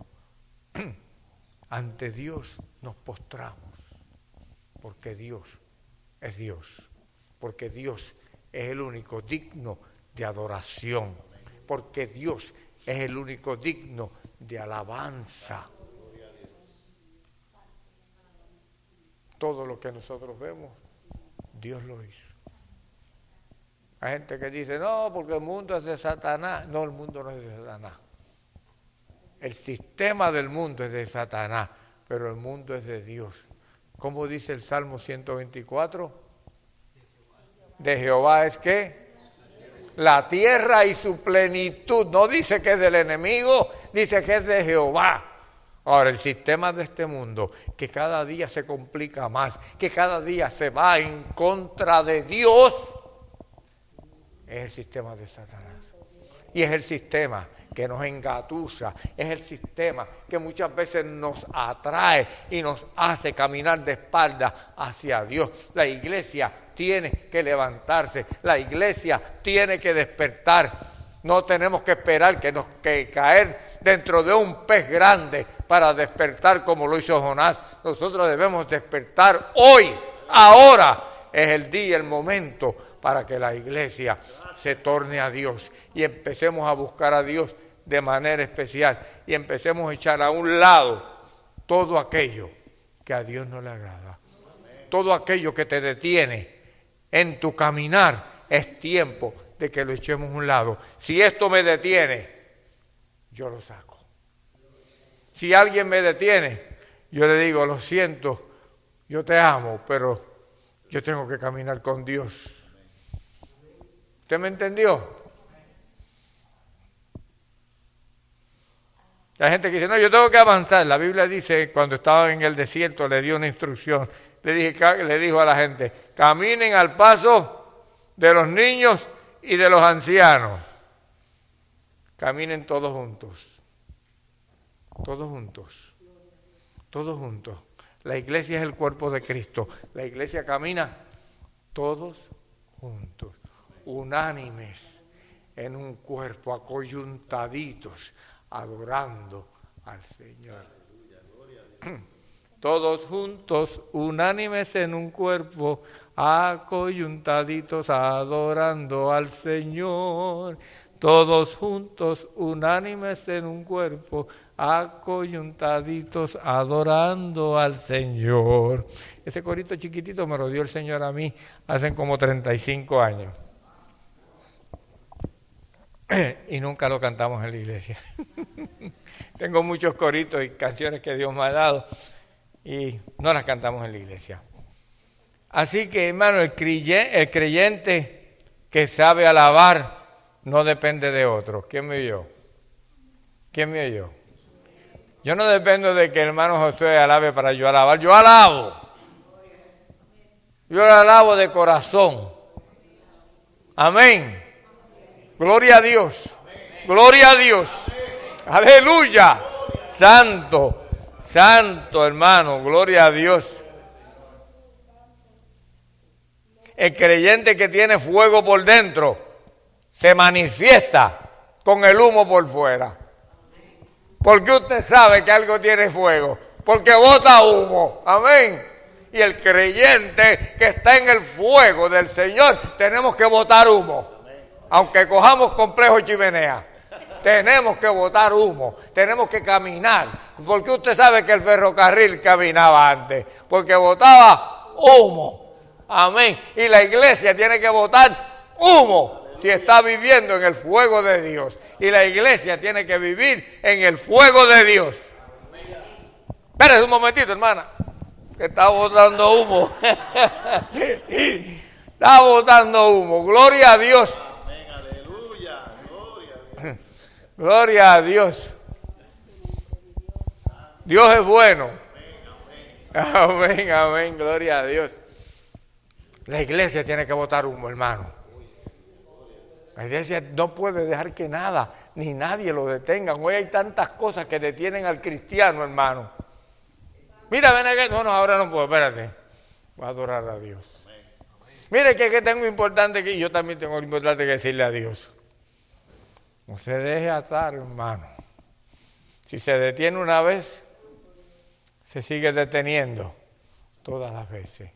Ante Dios nos postramos, porque Dios es Dios, porque Dios es el único digno de adoración, porque Dios es el único digno de alabanza. Todo lo que nosotros vemos, Dios lo hizo. Hay gente que dice, no, porque el mundo es de Satanás. No, el mundo no es de Satanás. El sistema del mundo es de Satanás, pero el mundo es de Dios. ¿Cómo dice el Salmo 124? De Jehová es ¿qué? La tierra y su plenitud. No dice que es del enemigo, dice que es de Jehová. Ahora, el sistema de este mundo, que cada día se complica más, que cada día se va en contra de Dios, es el sistema de Satanás. Y es el sistema que nos engatusa, es el sistema que muchas veces nos atrae y nos hace caminar de espaldas hacia Dios. La iglesia tiene que levantarse, la iglesia tiene que despertar. No tenemos que esperar que caer dentro de un pez grande para despertar como lo hizo Jonás. Nosotros debemos despertar hoy, ahora. Es el día, el momento para que la iglesia se torne a Dios y empecemos a buscar a Dios de manera especial y empecemos a echar a un lado todo aquello que a Dios no le agrada. Todo aquello que te detiene en tu caminar, es tiempo de que lo echemos a un lado. Si esto me detiene, yo lo saco. Si alguien me detiene, yo le digo, lo siento, yo te amo, pero yo tengo que caminar con Dios. ¿Usted me entendió? La gente que dice, no, yo tengo que avanzar. La Biblia dice, cuando estaba en el desierto, le dio una instrucción. le dijo a la gente, caminen al paso de los niños y de los ancianos. Caminen todos juntos. Todos juntos. Todos juntos. La iglesia es el cuerpo de Cristo. La iglesia camina todos juntos, unánimes, en un cuerpo, acoyuntaditos, adorando al Señor. Todos juntos, unánimes en un cuerpo, acoyuntaditos, adorando al Señor. Todos juntos, unánimes en un cuerpo, acoyuntaditos, adorando al Señor. Ese corito chiquitito me lo dio el Señor a mí hace como 35 años. Y nunca lo cantamos en la iglesia. Tengo muchos coritos y canciones que Dios me ha dado y no las cantamos en la iglesia. Así que, hermano, el creyente que sabe alabar no depende de otro. ¿Quién me oyó? ¿Quién me oyó? Yo no dependo de que el hermano José alabe para yo alabar. Yo alabo. Yo lo alabo de corazón. Amén. Gloria a Dios. Gloria a Dios. Aleluya. Santo. Santo, hermano. Gloria a Dios. El creyente que tiene fuego por dentro se manifiesta con el humo por fuera. Porque usted sabe que algo tiene fuego, porque bota humo. Amén. Y el creyente que está en el fuego del Señor, tenemos que botar humo. Aunque cojamos complejo chimenea, tenemos que botar humo, tenemos que caminar. Porque usted sabe que el ferrocarril caminaba antes, porque botaba humo. Amén. Y la iglesia tiene que botar humo si está viviendo en el fuego de Dios. Y la iglesia tiene que vivir en el fuego de Dios. Espérese un momentito, hermana, que está botando humo. Está botando humo. Gloria a Dios. Amén, aleluya. Gloria a Dios. Dios es bueno. Amén, amén, gloria a Dios. La iglesia tiene que botar humo, hermano. La iglesia no puede dejar que nada, ni nadie lo detenga. Hoy hay tantas cosas que detienen al cristiano, hermano. Mira, ven aquí. No, ahora no puedo, espérate. Voy a adorar a Dios. Mire que tengo importante que yo también tengo importante que decirle a Dios. No se deje atar, hermano. Si se detiene una vez, se sigue deteniendo todas las veces.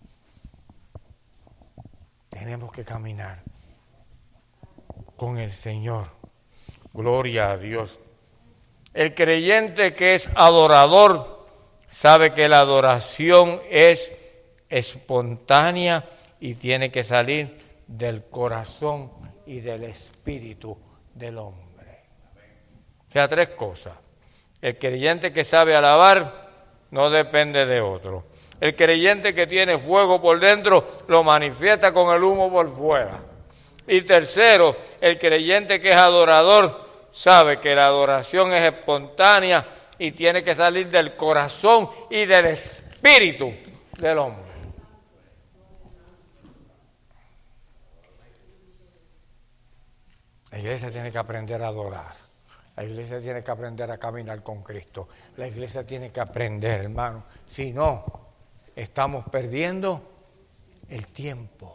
Tenemos que caminar con el Señor. Gloria a Dios. El creyente que es adorador sabe que la adoración es espontánea y tiene que salir del corazón y del espíritu del hombre. O sea, tres cosas. El creyente que sabe alabar no depende de otro. El creyente que tiene fuego por dentro lo manifiesta con el humo por fuera. Y tercero, el creyente que es adorador sabe que la adoración es espontánea y tiene que salir del corazón y del espíritu del hombre. La iglesia tiene que aprender a adorar. La iglesia tiene que aprender a caminar con Cristo. La iglesia tiene que aprender, hermano. Si no, estamos perdiendo el tiempo.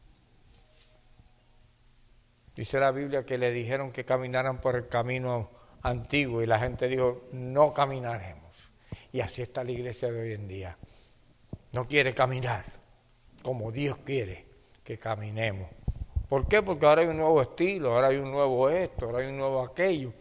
Dice la Biblia que le dijeron que caminaran por el camino antiguo y la gente dijo, no caminaremos. Y así está la iglesia de hoy en día. No quiere caminar como Dios quiere que caminemos. ¿Por qué? Porque ahora hay un nuevo estilo, ahora hay un nuevo esto, ahora hay un nuevo aquello.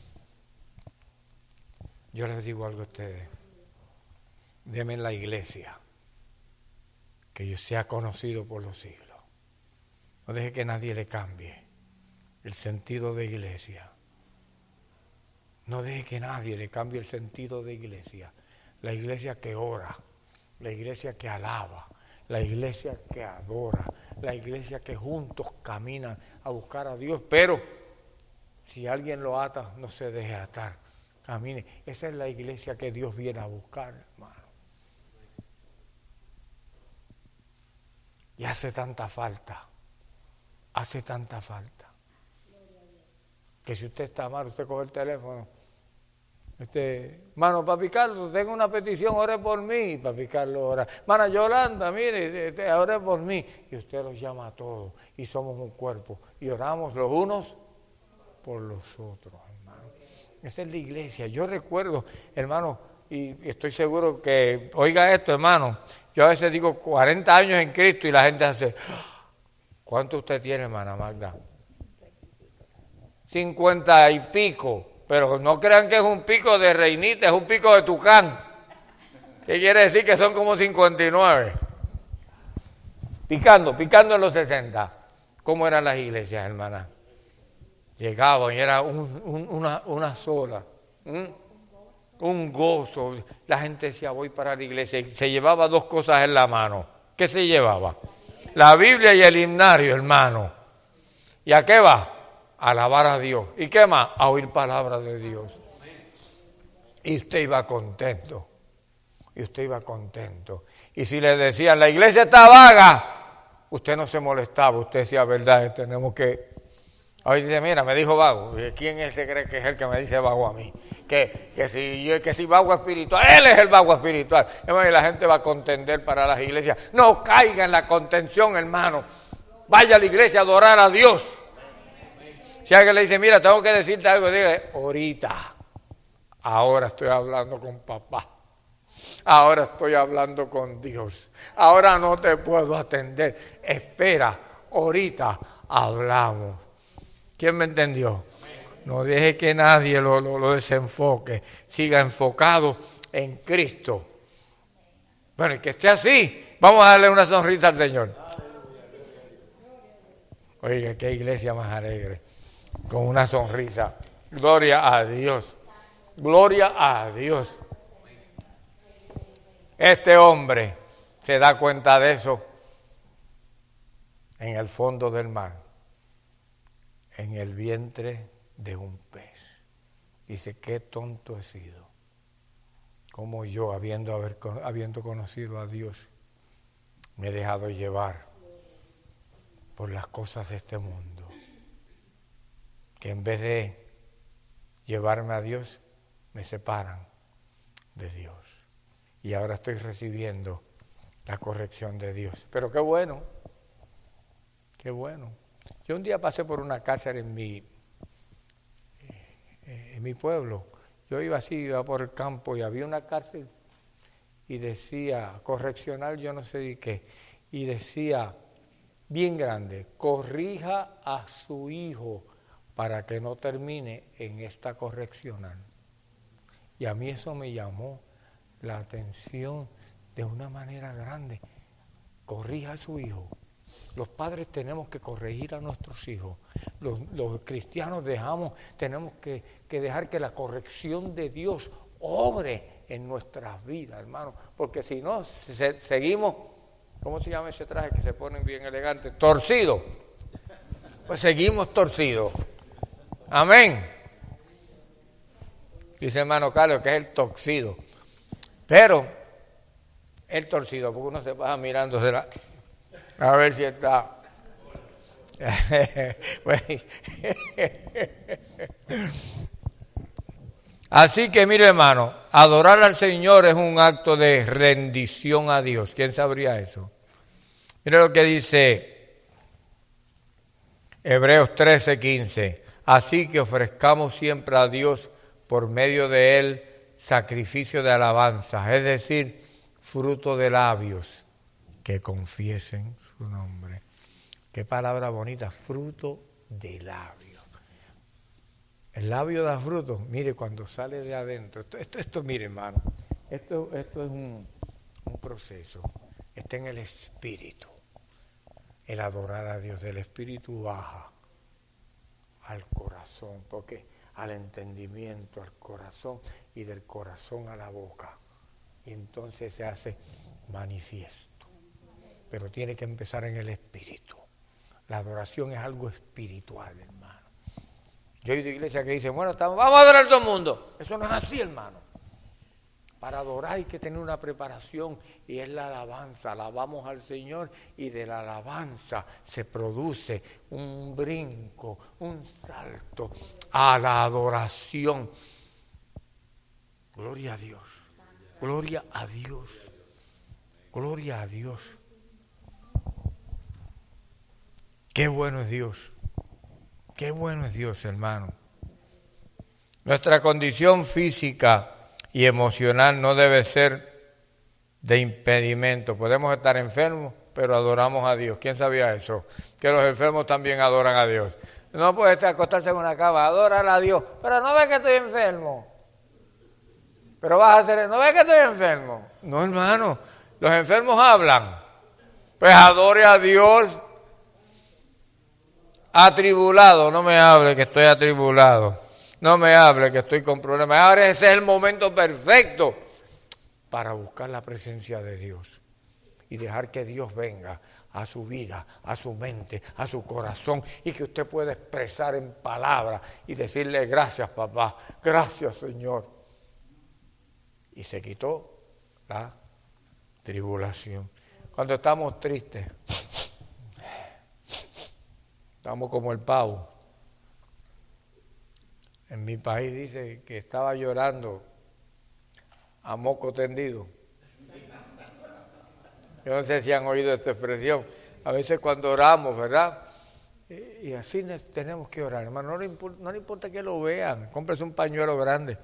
Yo les digo algo a ustedes. Denme la iglesia, que sea conocido por los siglos. No deje que nadie le cambie el sentido de iglesia. No deje que nadie le cambie el sentido de iglesia. La iglesia que ora, la iglesia que alaba, la iglesia que adora, la iglesia que juntos caminan a buscar a Dios. Pero si alguien lo ata, no se deje atar. Camine. Esa es la iglesia que Dios viene a buscar, hermano. Y hace tanta falta, que si usted está mal, usted coge el teléfono, mano, Papi Carlos, tengo una petición, ore por mí. Papi Carlos ora. Mana Yolanda, mire, ore por mí. Y usted los llama a todos y somos un cuerpo y oramos los unos por los otros, hermano. Esa es la iglesia. Yo recuerdo, hermano, y estoy seguro que, oiga esto, hermano, yo a veces digo 40 años en Cristo y la gente hace, ¿cuánto usted tiene, hermana Magda? 50 y pico. Pero no crean que es un pico de reinita, es un pico de tucán. ¿Qué quiere decir? Que son como 59. Picando en los 60. ¿Cómo eran las iglesias, hermanas? Llegaban y era una sola. Un gozo. La gente decía, voy para la iglesia. Y se llevaba 2 cosas en la mano. ¿Qué se llevaba? La Biblia y el himnario, hermano. ¿Y a qué va? A alabar a Dios. ¿Y qué más? A oír palabras de Dios. Y usted iba contento. Y si le decían, la iglesia está vaga, usted no se molestaba. Usted decía, verdad, tenemos que... Hoy dice, mira, me dijo vago. ¿Quién se cree que es el que me dice vago a mí? Que si vago espiritual, él es el vago espiritual. Y la gente va a contender para las iglesias. No caiga en la contención, hermano. Vaya a la iglesia a adorar a Dios. Si alguien le dice, mira, tengo que decirte algo, dile, ahorita, ahora estoy hablando con papá, ahora estoy hablando con Dios, ahora no te puedo atender, espera, ahorita hablamos. ¿Quién me entendió? No deje que nadie lo desenfoque, siga enfocado en Cristo. Bueno, y que esté así, vamos a darle una sonrisa al Señor. Oiga, qué iglesia más alegre. Con una sonrisa. Gloria a Dios. Gloria a Dios. Este hombre se da cuenta de eso en el fondo del mar, en el vientre de un pez. Dice, qué tonto he sido. Como yo, habiendo conocido a Dios, me he dejado llevar por las cosas de este mundo. Que en vez de llevarme a Dios, me separan de Dios. Y ahora estoy recibiendo la corrección de Dios. Pero qué bueno, qué bueno. Yo un día pasé por una cárcel en mi pueblo. Yo iba por el campo y había una cárcel y decía, correccional, yo no sé de qué, y decía, bien grande, corrija a su hijo para que no termine en esta correccional. Y a mí eso me llamó la atención de una manera grande. Corrija a su hijo. Los padres tenemos que corregir a nuestros hijos. Los cristianos tenemos que dejar que la corrección de Dios obre en nuestras vidas, hermano. Porque si no, seguimos, ¿cómo se llama ese traje que se ponen bien elegantes? Torcido. Pues seguimos torcidos. Amén. Dice hermano Carlos que es el torcido. Pero el torcido, porque uno se pasa mirándosela a ver si está. Así que mire hermano, adorar al Señor es un acto de rendición a Dios. ¿Quién sabría eso? Mire lo que dice Hebreos 13:15. Así que ofrezcamos siempre a Dios por medio de Él sacrificio de alabanza, es decir, fruto de labios que confiesen su nombre. Qué palabra bonita, fruto de labios. El labio da fruto, mire, cuando sale de adentro. Esto mire, hermano, esto es un proceso. Está en el espíritu. El adorar a Dios, del espíritu baja al corazón, porque al entendimiento, al corazón, y del corazón a la boca. Y entonces se hace manifiesto. Pero tiene que empezar en el espíritu. La adoración es algo espiritual, hermano. Yo he oído iglesias que dicen, bueno, vamos a adorar a todo el mundo. Eso no es así, hermano. Para adorar hay que tener una preparación y es la alabanza. Alabamos al Señor y de la alabanza se produce un brinco, un salto a la adoración. Gloria a Dios, gloria a Dios, gloria a Dios. Qué bueno es Dios, qué bueno es Dios, hermano. Nuestra condición física y emocional no debe ser de impedimento. Podemos estar enfermos, pero adoramos a Dios. ¿Quién sabía eso? Que los enfermos también adoran a Dios. No puede acostarse en una cama, adorar a Dios, pero no ve que estoy enfermo. Pero vas a hacer, ¿no ves que estoy enfermo? No, hermano, los enfermos hablan. Pues adore a Dios. Atribulado, no me hable que estoy atribulado. No me hable que estoy con problemas. Ahora ese es el momento perfecto para buscar la presencia de Dios y dejar que Dios venga a su vida, a su mente, a su corazón y que usted pueda expresar en palabras y decirle gracias papá, gracias Señor. Y se quitó la tribulación. Cuando estamos tristes, estamos como el pavo. En mi país dice que estaba llorando a moco tendido. Yo no sé si han oído esta expresión. A veces cuando oramos, ¿verdad? Y así tenemos que orar, hermano. No le importa que lo vean. Cómprese un pañuelo grande.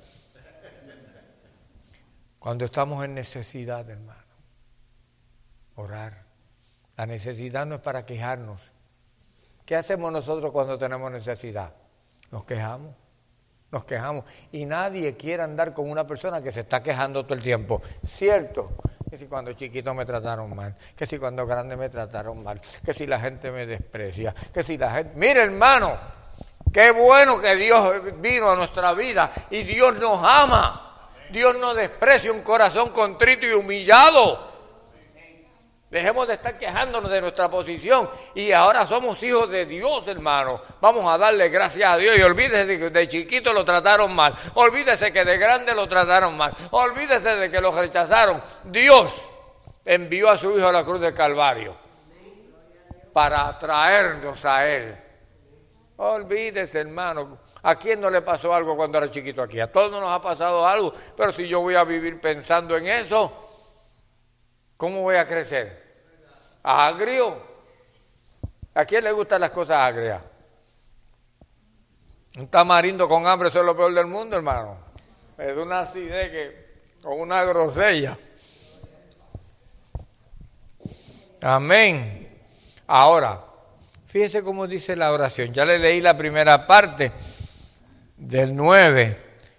Cuando estamos en necesidad, hermano, orar. La necesidad no es para quejarnos. ¿Qué hacemos nosotros cuando tenemos necesidad? Nos quejamos. Nos quejamos. Y nadie quiere andar con una persona que se está quejando todo el tiempo. ¿Cierto? Que si cuando chiquito me trataron mal, que si cuando grande me trataron mal, que si la gente me desprecia, que si la gente... Mire, hermano, qué bueno que Dios vino a nuestra vida y Dios nos ama. Dios no desprecia un corazón contrito y humillado. Dejemos de estar quejándonos de nuestra posición y ahora somos hijos de Dios, hermano. Vamos a darle gracias a Dios y olvídese que de chiquito lo trataron mal. Olvídese que de grande lo trataron mal. Olvídese de que lo rechazaron. Dios envió a su Hijo a la cruz del Calvario para atraernos a Él. Olvídese, hermano. ¿A quién no le pasó algo cuando era chiquito aquí? A todos nos ha pasado algo, pero si yo voy a vivir pensando en eso, ¿cómo voy a crecer? ¿Agrio? ¿A quién le gustan las cosas agrias? Un tamarindo con hambre, eso es lo peor del mundo, hermano. Es una acidez con una grosella. Amén. Ahora, fíjese cómo dice la oración. Ya le leí la primera parte del 9.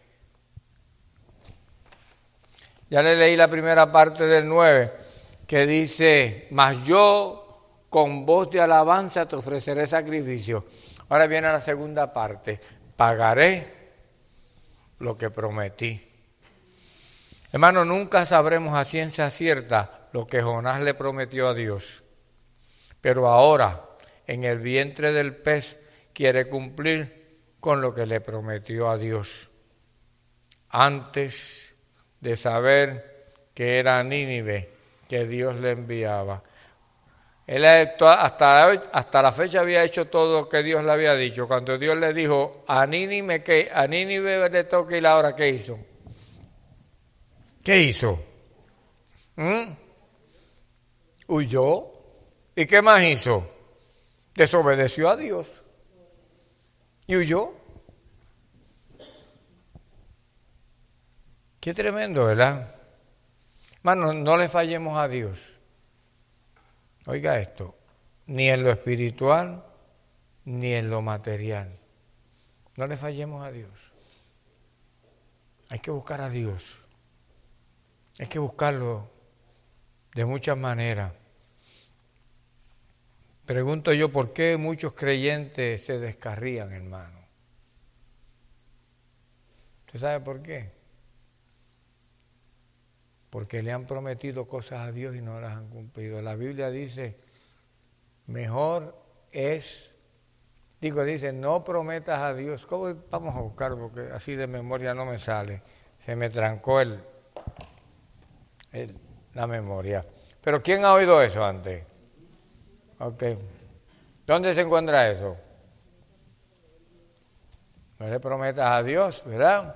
Ya le leí la primera parte del 9, que dice, mas yo con voz de alabanza te ofreceré sacrificio. Ahora viene la segunda parte, pagaré lo que prometí. Hermano, nunca sabremos a ciencia cierta lo que Jonás le prometió a Dios, pero ahora en el vientre del pez quiere cumplir con lo que le prometió a Dios. Antes de saber que era Nínive que Dios le enviaba. Él hasta la fecha había hecho todo lo que Dios le había dicho. Cuando Dios le dijo a Nínive le toca ir ahora, ¿qué hizo? ¿Qué hizo? Huyó. ¿Y qué más hizo? Desobedeció a Dios. Y huyó. Qué tremendo, ¿verdad? Hermano, no le fallemos a Dios. Oiga esto, ni en lo espiritual, ni en lo material. No le fallemos a Dios. Hay que buscar a Dios. Hay que buscarlo de muchas maneras. Pregunto yo, ¿por qué muchos creyentes se descarrían, hermano? ¿Usted sabe por qué? Porque le han prometido cosas a Dios y no las han cumplido. La Biblia dice, mejor es, dice, no prometas a Dios. ¿Cómo vamos a buscarlo? Porque así de memoria no me sale. Se me trancó el La memoria. ¿Pero quién ha oído eso antes? Ok. ¿Dónde se encuentra eso? No le prometas a Dios, ¿verdad?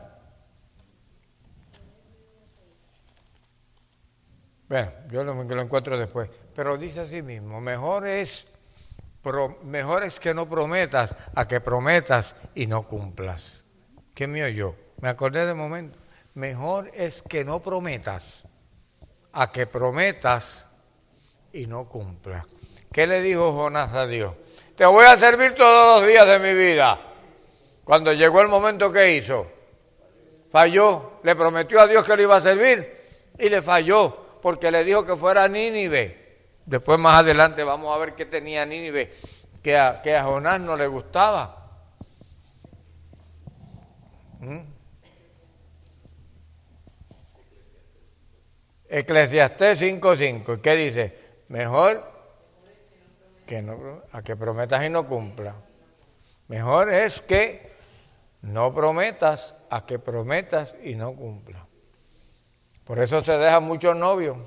Bueno, yo lo encuentro después. Pero dice así mismo, mejor es que no prometas a que prometas y no cumplas. ¿Qué me oyó? Me acordé de momento. Mejor es que no prometas a que prometas y no cumplas. ¿Qué le dijo Jonás a Dios? Te voy a servir todos los días de mi vida. Cuando llegó el momento, ¿qué hizo? Falló. Le prometió a Dios que le iba a servir y le falló porque le dijo que fuera a Nínive. Después más adelante vamos a ver qué tenía Nínive que a Jonás no le gustaba. Eclesiastés 5:5. ¿Qué dice? Mejor que no, a que prometas y no cumplas. Mejor es que no prometas a que prometas y no cumplas. Por eso se dejan muchos novios.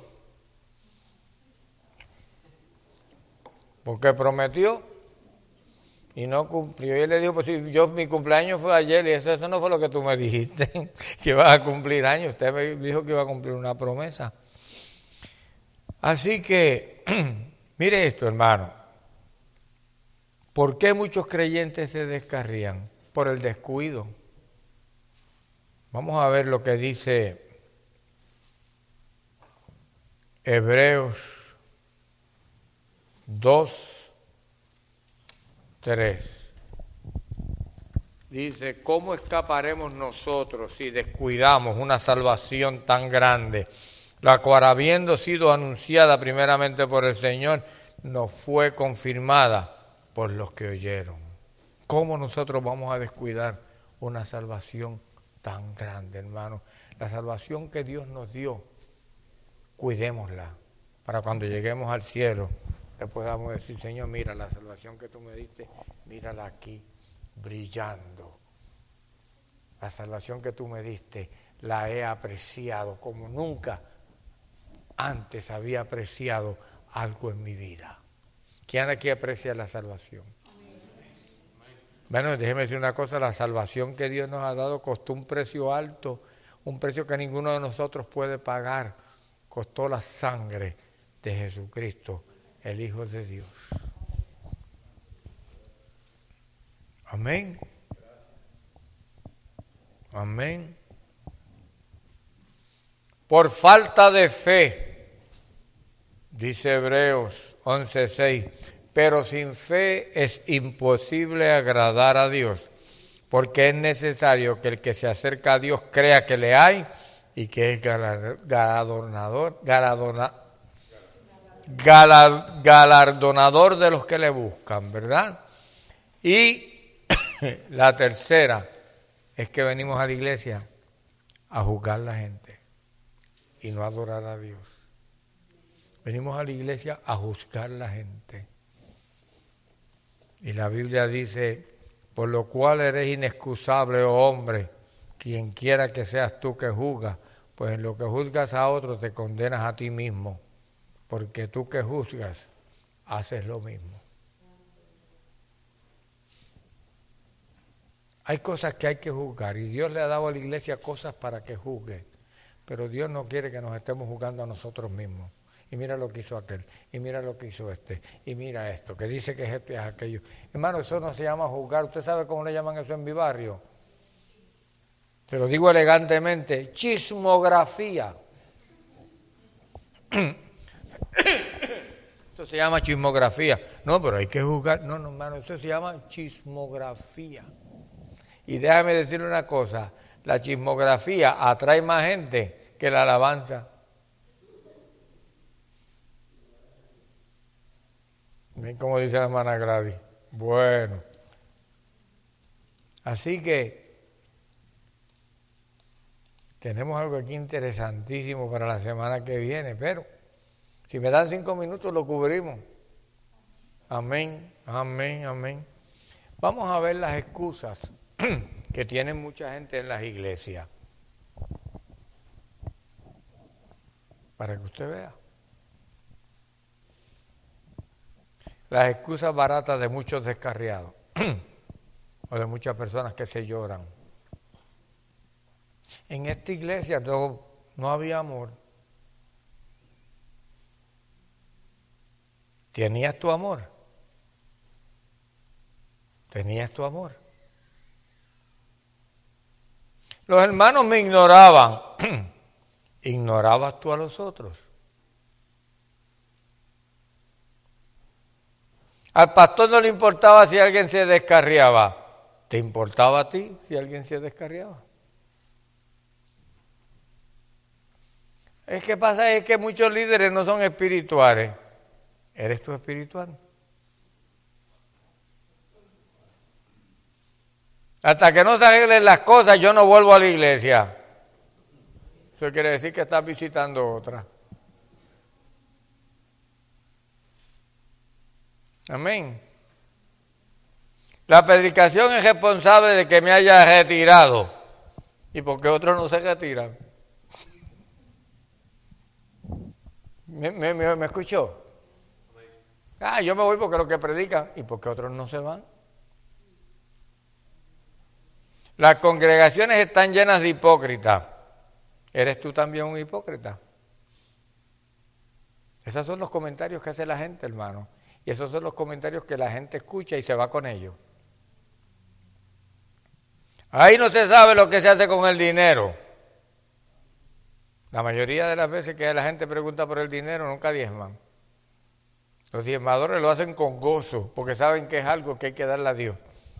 Porque prometió y no cumplió. Y él le dijo, pues si mi cumpleaños fue ayer y eso no fue lo que tú me dijiste, que ibas a cumplir años. Usted me dijo que iba a cumplir una promesa. Así que, mire esto, hermano. ¿Por qué muchos creyentes se descarrían? Por el descuido. Vamos a ver lo que dice Hebreos 2:3. Dice, ¿cómo escaparemos nosotros si descuidamos una salvación tan grande, la cual habiendo sido anunciada primeramente por el Señor, nos fue confirmada por los que oyeron? ¿Cómo nosotros vamos a descuidar una salvación tan grande, hermano? La salvación que Dios nos dio, cuidémosla, para cuando lleguemos al cielo, le podamos decir, Señor, mira la salvación que tú me diste, mírala aquí, brillando. La salvación que tú me diste, la he apreciado como nunca antes había apreciado algo en mi vida. ¿Quién aquí aprecia la salvación? Bueno, déjeme decir una cosa, la salvación que Dios nos ha dado costó un precio alto, un precio que ninguno de nosotros puede pagar. Costó la sangre de Jesucristo, el Hijo de Dios. Amén. Amén. Por falta de fe, dice Hebreos 11:6, pero sin fe es imposible agradar a Dios, porque es necesario que el que se acerca a Dios crea que le hay y que es galardonador de los que le buscan, ¿verdad? Y la tercera es que venimos a la iglesia a juzgar a la gente y no a adorar a Dios. Venimos a la iglesia a juzgar a la gente. Y la Biblia dice, por lo cual eres inexcusable, oh hombre, quien quiera que seas tú que juzgas, pues en lo que juzgas a otros te condenas a ti mismo, porque tú que juzgas haces lo mismo. Hay cosas que hay que juzgar y Dios le ha dado a la iglesia cosas para que juzgue, pero Dios no quiere que nos estemos juzgando a nosotros mismos. Y mira lo que hizo aquel, y mira lo que hizo este, y mira esto, que dice que es esto y es aquello. Hermano, eso no se llama juzgar. ¿Usted sabe cómo le llaman eso en mi barrio? Se lo digo elegantemente, chismografía. Eso se llama chismografía. No, pero hay que juzgar. No, hermano, eso se llama chismografía. Y déjame decirle una cosa, la chismografía atrae más gente que la alabanza. Miren cómo dice la hermana Gladys. Bueno. Así que tenemos algo aquí interesantísimo para la semana que viene, pero si me dan 5 minutos lo cubrimos. Amén, amén, amén. Vamos a ver las excusas que tiene mucha gente en las iglesias. para que usted vea. Las excusas baratas de muchos descarriados o de muchas personas que se lloran. En esta iglesia no había amor. ¿Tenías tu amor? ¿Tenías tu amor? Los hermanos me ignoraban. ¿Ignorabas tú a los otros? Al pastor no le importaba si alguien se descarriaba. ¿Te importaba a ti si alguien se descarriaba? Es que pasa es que muchos líderes no son espirituales. ¿Eres tú espiritual? Hasta que no se arreglen las cosas, yo no vuelvo a la iglesia. Eso quiere decir que estás visitando otra. Amén. La predicación es responsable de que me haya retirado. ¿Y por qué otros no se retiran? ¿Me escuchó? Yo me voy porque los que predican. ¿Y por qué otros no se van? Las congregaciones están llenas de hipócritas. ¿Eres tú también un hipócrita? Esos son los comentarios que hace la gente, hermano. Y esos son los comentarios que la gente escucha y se va con ellos. Ahí no se sabe lo que se hace con el dinero. La mayoría de las veces que la gente pregunta por el dinero, nunca diezman. Los diezmadores lo hacen con gozo, porque saben que es algo que hay que darle a Dios.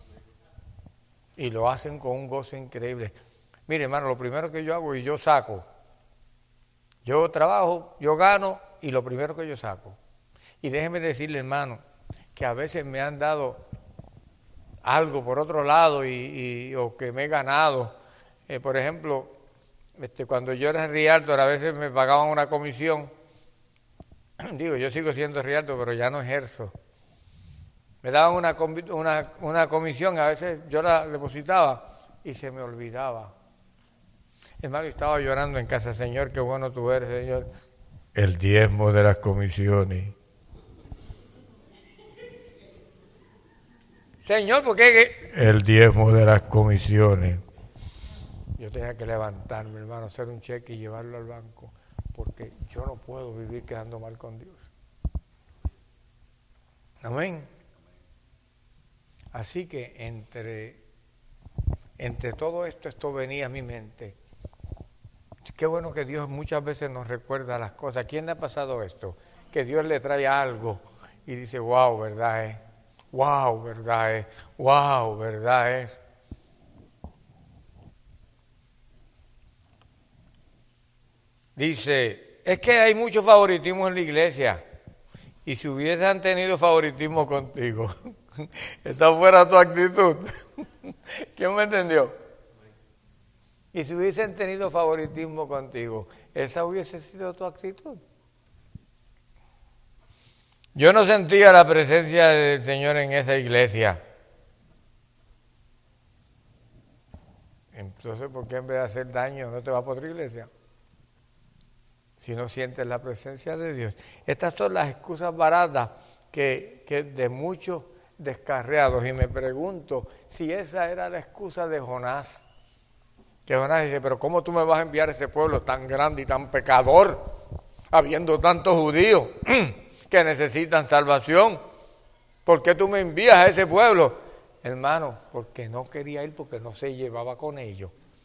Y lo hacen con un gozo increíble. Mire, hermano, lo primero que yo hago y yo saco. Yo trabajo, yo gano y lo primero que yo saco. Y déjeme decirle, hermano, que a veces me han dado algo por otro lado o que me he ganado. Por ejemplo, cuando yo era realtor, a veces me pagaban una comisión. Digo, yo sigo siendo realtor, pero ya no ejerzo. Me daban una comisión, a veces yo la depositaba y se me olvidaba. Hermano, estaba llorando en casa, Señor, qué bueno tú eres, Señor. El diezmo de las comisiones. Señor, ¿por qué? El diezmo de las comisiones. Yo tenía que levantarme, hermano, hacer un cheque y llevarlo al banco, porque yo no puedo vivir quedando mal con Dios. Amén. Así que entre todo esto venía a mi mente. Qué bueno que Dios muchas veces nos recuerda las cosas. ¿A quién le ha pasado esto? Que Dios le trae algo y dice, wow, verdad es. Wow, verdad es. Wow, verdad es. Dice, es que hay mucho favoritismo en la iglesia. Y si hubiesen tenido favoritismo contigo, esa fuera tu actitud. ¿Quién me entendió? Y si hubiesen tenido favoritismo contigo, esa hubiese sido tu actitud. Yo no sentía la presencia del Señor en esa iglesia. Entonces, ¿por qué en vez de hacer daño no te vas por otra iglesia? Si no sientes la presencia de Dios. Estas son las excusas baratas que de muchos descarriados. Y me pregunto si esa era la excusa de Jonás. Que Jonás dice, pero ¿cómo tú me vas a enviar a ese pueblo tan grande y tan pecador, habiendo tantos judíos que necesitan salvación? ¿Por qué tú me envías a ese pueblo? Hermano, porque no quería ir, porque no se llevaba con ellos.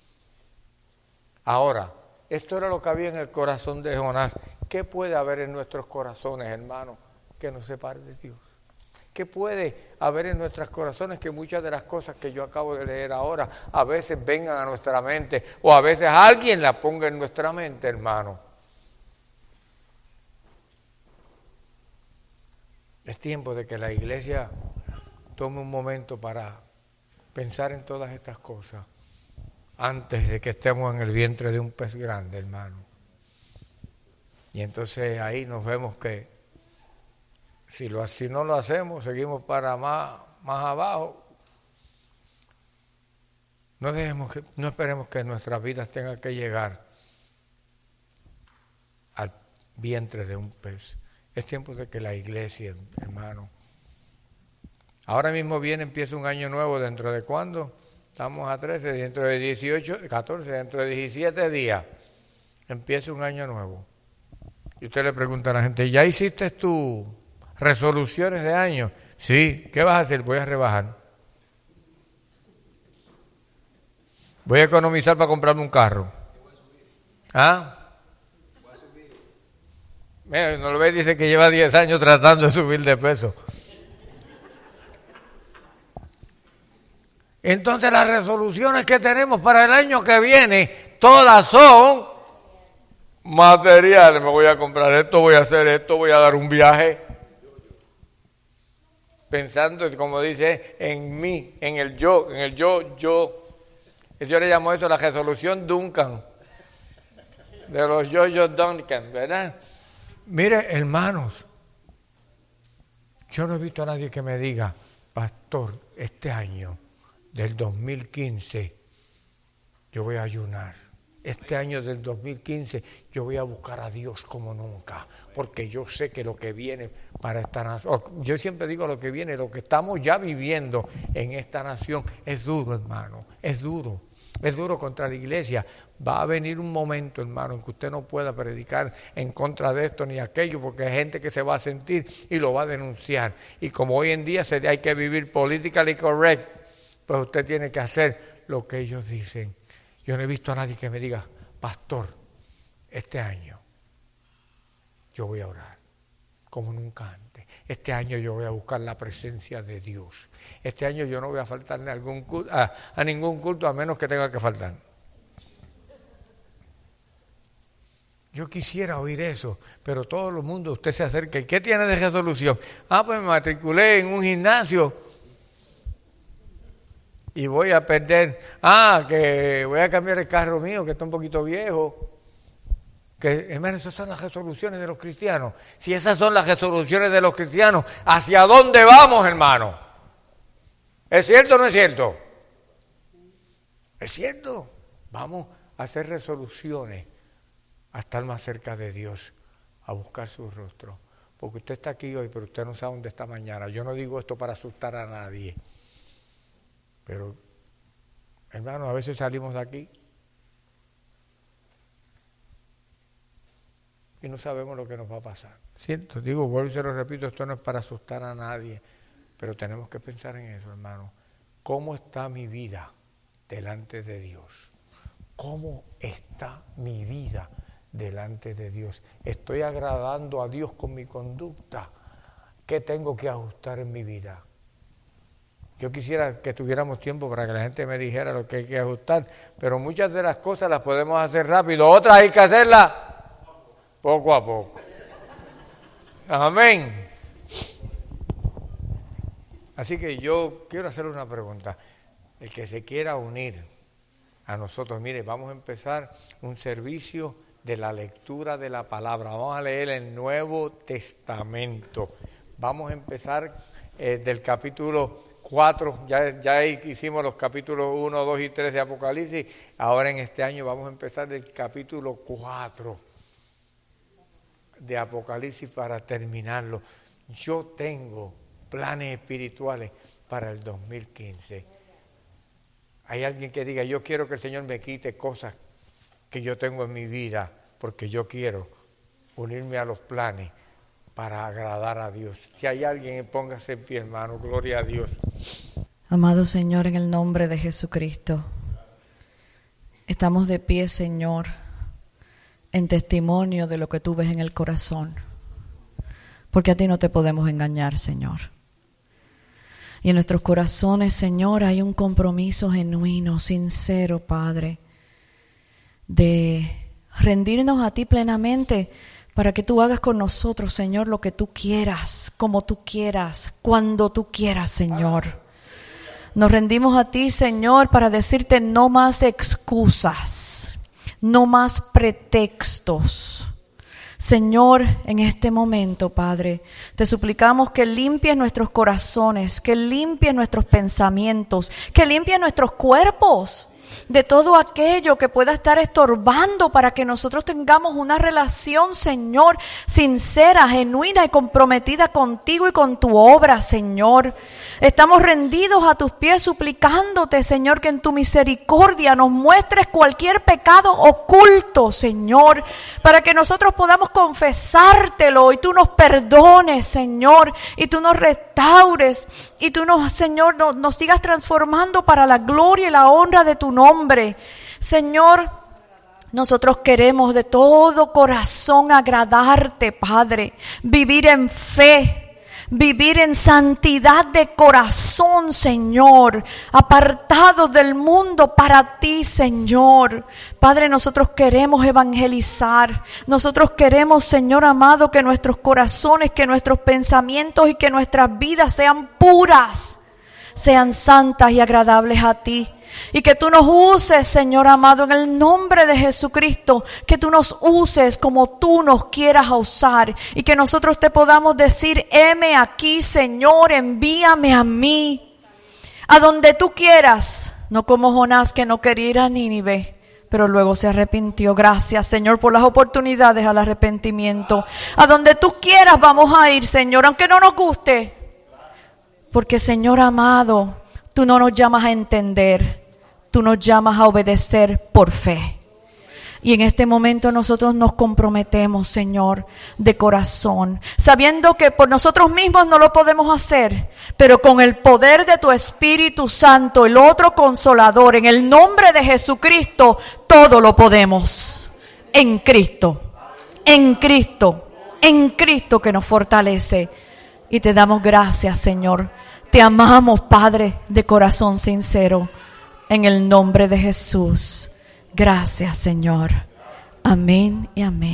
Ahora, esto era lo que había en el corazón de Jonás. ¿Qué puede haber en nuestros corazones, hermano, que nos separe de Dios? ¿Qué puede haber en nuestros corazones que muchas de las cosas que yo acabo de leer ahora a veces vengan a nuestra mente o a veces alguien la ponga en nuestra mente, hermano? Es tiempo de que la iglesia tome un momento para pensar en todas estas cosas antes de que estemos en el vientre de un pez grande, hermano. Y entonces ahí nos vemos que si no lo hacemos, seguimos para más abajo. No esperemos que nuestras vidas tengan que llegar vientre de un pez. Es tiempo de que la iglesia, hermano. Ahora mismo empieza un año nuevo. ¿Dentro de cuándo? Estamos a 13, dentro de 18, 14, dentro de 17 días. Empieza un año nuevo. Y usted le pregunta a la gente, ¿ya hiciste tus resoluciones de año? Sí. ¿Qué vas a hacer? Voy a rebajar. Voy a economizar para comprarme un carro. ¿Ah? Mira, no lo ve, dice que lleva 10 años tratando de subir de peso. Entonces las resoluciones que tenemos para el año que viene, todas son materiales. Me voy a comprar esto, voy a hacer esto, voy a dar un viaje. Pensando, como dice, en mí, en el yo. Yo le llamo eso la resolución Duncan. De los yo Duncan, ¿verdad? Mire, hermanos, yo no he visto a nadie que me diga, pastor, este año del 2015 yo voy a ayunar. Este año del 2015 yo voy a buscar a Dios como nunca, porque yo sé que lo que viene para esta nación, yo siempre digo lo que viene, lo que estamos ya viviendo en esta nación es duro, hermano, es duro. Es duro contra la iglesia. Va a venir un momento, hermano, en que usted no pueda predicar en contra de esto ni aquello, porque hay gente que se va a sentir y lo va a denunciar. Y como hoy en día hay que vivir politically correct, pues usted tiene que hacer lo que ellos dicen. Yo no he visto a nadie que me diga, pastor, este año yo voy a orar como nunca antes. Este año yo voy a buscar la presencia de Dios. Este año yo no voy a faltarle a ningún culto a menos que tenga que faltar. Yo quisiera oír eso, pero todo el mundo, usted se acerca. ¿Y qué tiene de resolución? Pues me matriculé en un gimnasio y voy a perder. Que voy a cambiar el carro mío, que está un poquito viejo. Que, hermano, esas son las resoluciones de los cristianos. Si esas son las resoluciones de los cristianos, ¿hacia dónde vamos, hermano? ¿Es cierto o no es cierto? Es cierto. Vamos a hacer resoluciones a estar más cerca de Dios, a buscar su rostro. Porque usted está aquí hoy, pero usted no sabe dónde está mañana. Yo no digo esto para asustar a nadie. Pero, hermano, a veces salimos de aquí y no sabemos lo que nos va a pasar. ¿Cierto? Digo, vuelvo y se lo repito, esto no es para asustar a nadie, pero tenemos que pensar en eso, hermano. ¿Cómo está mi vida delante de Dios? ¿Cómo está mi vida delante de Dios? ¿Estoy agradando a Dios con mi conducta? ¿Qué tengo que ajustar en mi vida? Yo quisiera que tuviéramos tiempo para que la gente me dijera lo que hay que ajustar, pero muchas de las cosas las podemos hacer rápido, otras hay que hacerlas poco a poco. Amén. Así que yo quiero hacerle una pregunta. El que se quiera unir a nosotros, mire, vamos a empezar un servicio de la lectura de la palabra. Vamos a leer el Nuevo Testamento. Vamos a empezar del capítulo 4. Ya hicimos los capítulos 1, 2 y 3 de Apocalipsis. Ahora en este año vamos a empezar del capítulo 4 de Apocalipsis para terminarlo. Yo tengo planes espirituales para el 2015. Hay alguien que diga, yo quiero que el Señor me quite cosas que yo tengo en mi vida, porque yo quiero unirme a los planes para agradar a Dios. Si hay alguien, póngase en pie, hermano, gloria a Dios. Amado Señor, en el nombre de Jesucristo, estamos de pie, Señor, en testimonio de lo que tú ves en el corazón, porque a ti no te podemos engañar, Señor. Y en nuestros corazones, Señor, hay un compromiso genuino, sincero, Padre, de rendirnos a ti plenamente para que tú hagas con nosotros, Señor, lo que tú quieras, como tú quieras, cuando tú quieras, Señor. Nos rendimos a ti, Señor, para decirte no más excusas, no más pretextos. Señor, en este momento, Padre, te suplicamos que limpies nuestros corazones, que limpies nuestros pensamientos, que limpies nuestros cuerpos. de todo aquello que pueda estar estorbando para que nosotros tengamos una relación, Señor, sincera, genuina y comprometida contigo y con tu obra, Señor. Estamos rendidos a tus pies suplicándote, Señor, que en tu misericordia nos muestres cualquier pecado oculto, Señor, para que nosotros podamos confesártelo y tú nos perdones, Señor, y tú nos restaures y tú nos, Señor, nos sigas transformando para la gloria y la honra de tu nombre. Señor, nosotros queremos de todo corazón agradarte, Padre, vivir en fe, vivir en santidad de corazón, Señor, apartados del mundo para ti, Señor. Padre, nosotros queremos evangelizar. Nosotros queremos, Señor amado, que nuestros corazones, que nuestros pensamientos y que nuestras vidas sean puras, sean santas y agradables a ti. Y que tú nos uses, Señor amado, en el nombre de Jesucristo, que tú nos uses como tú nos quieras usar y que nosotros te podamos decir, heme aquí, Señor, envíame a mí, a donde tú quieras, no como Jonás, que no quería ir a Nínive, pero luego se arrepintió. Gracias, Señor, por las oportunidades al arrepentimiento. A donde tú quieras vamos a ir, Señor, aunque no nos guste, porque, Señor amado, tú no nos llamas a entender, tú nos llamas a obedecer por fe. Y en este momento nosotros nos comprometemos, Señor, de corazón, sabiendo que por nosotros mismos no lo podemos hacer, pero con el poder de tu Espíritu Santo, el otro Consolador, en el nombre de Jesucristo, todo lo podemos. En Cristo, en Cristo, en Cristo que nos fortalece. Y te damos gracias, Señor. Te amamos, Padre, de corazón sincero. En el nombre de Jesús. Gracias, Señor. Amén y amén.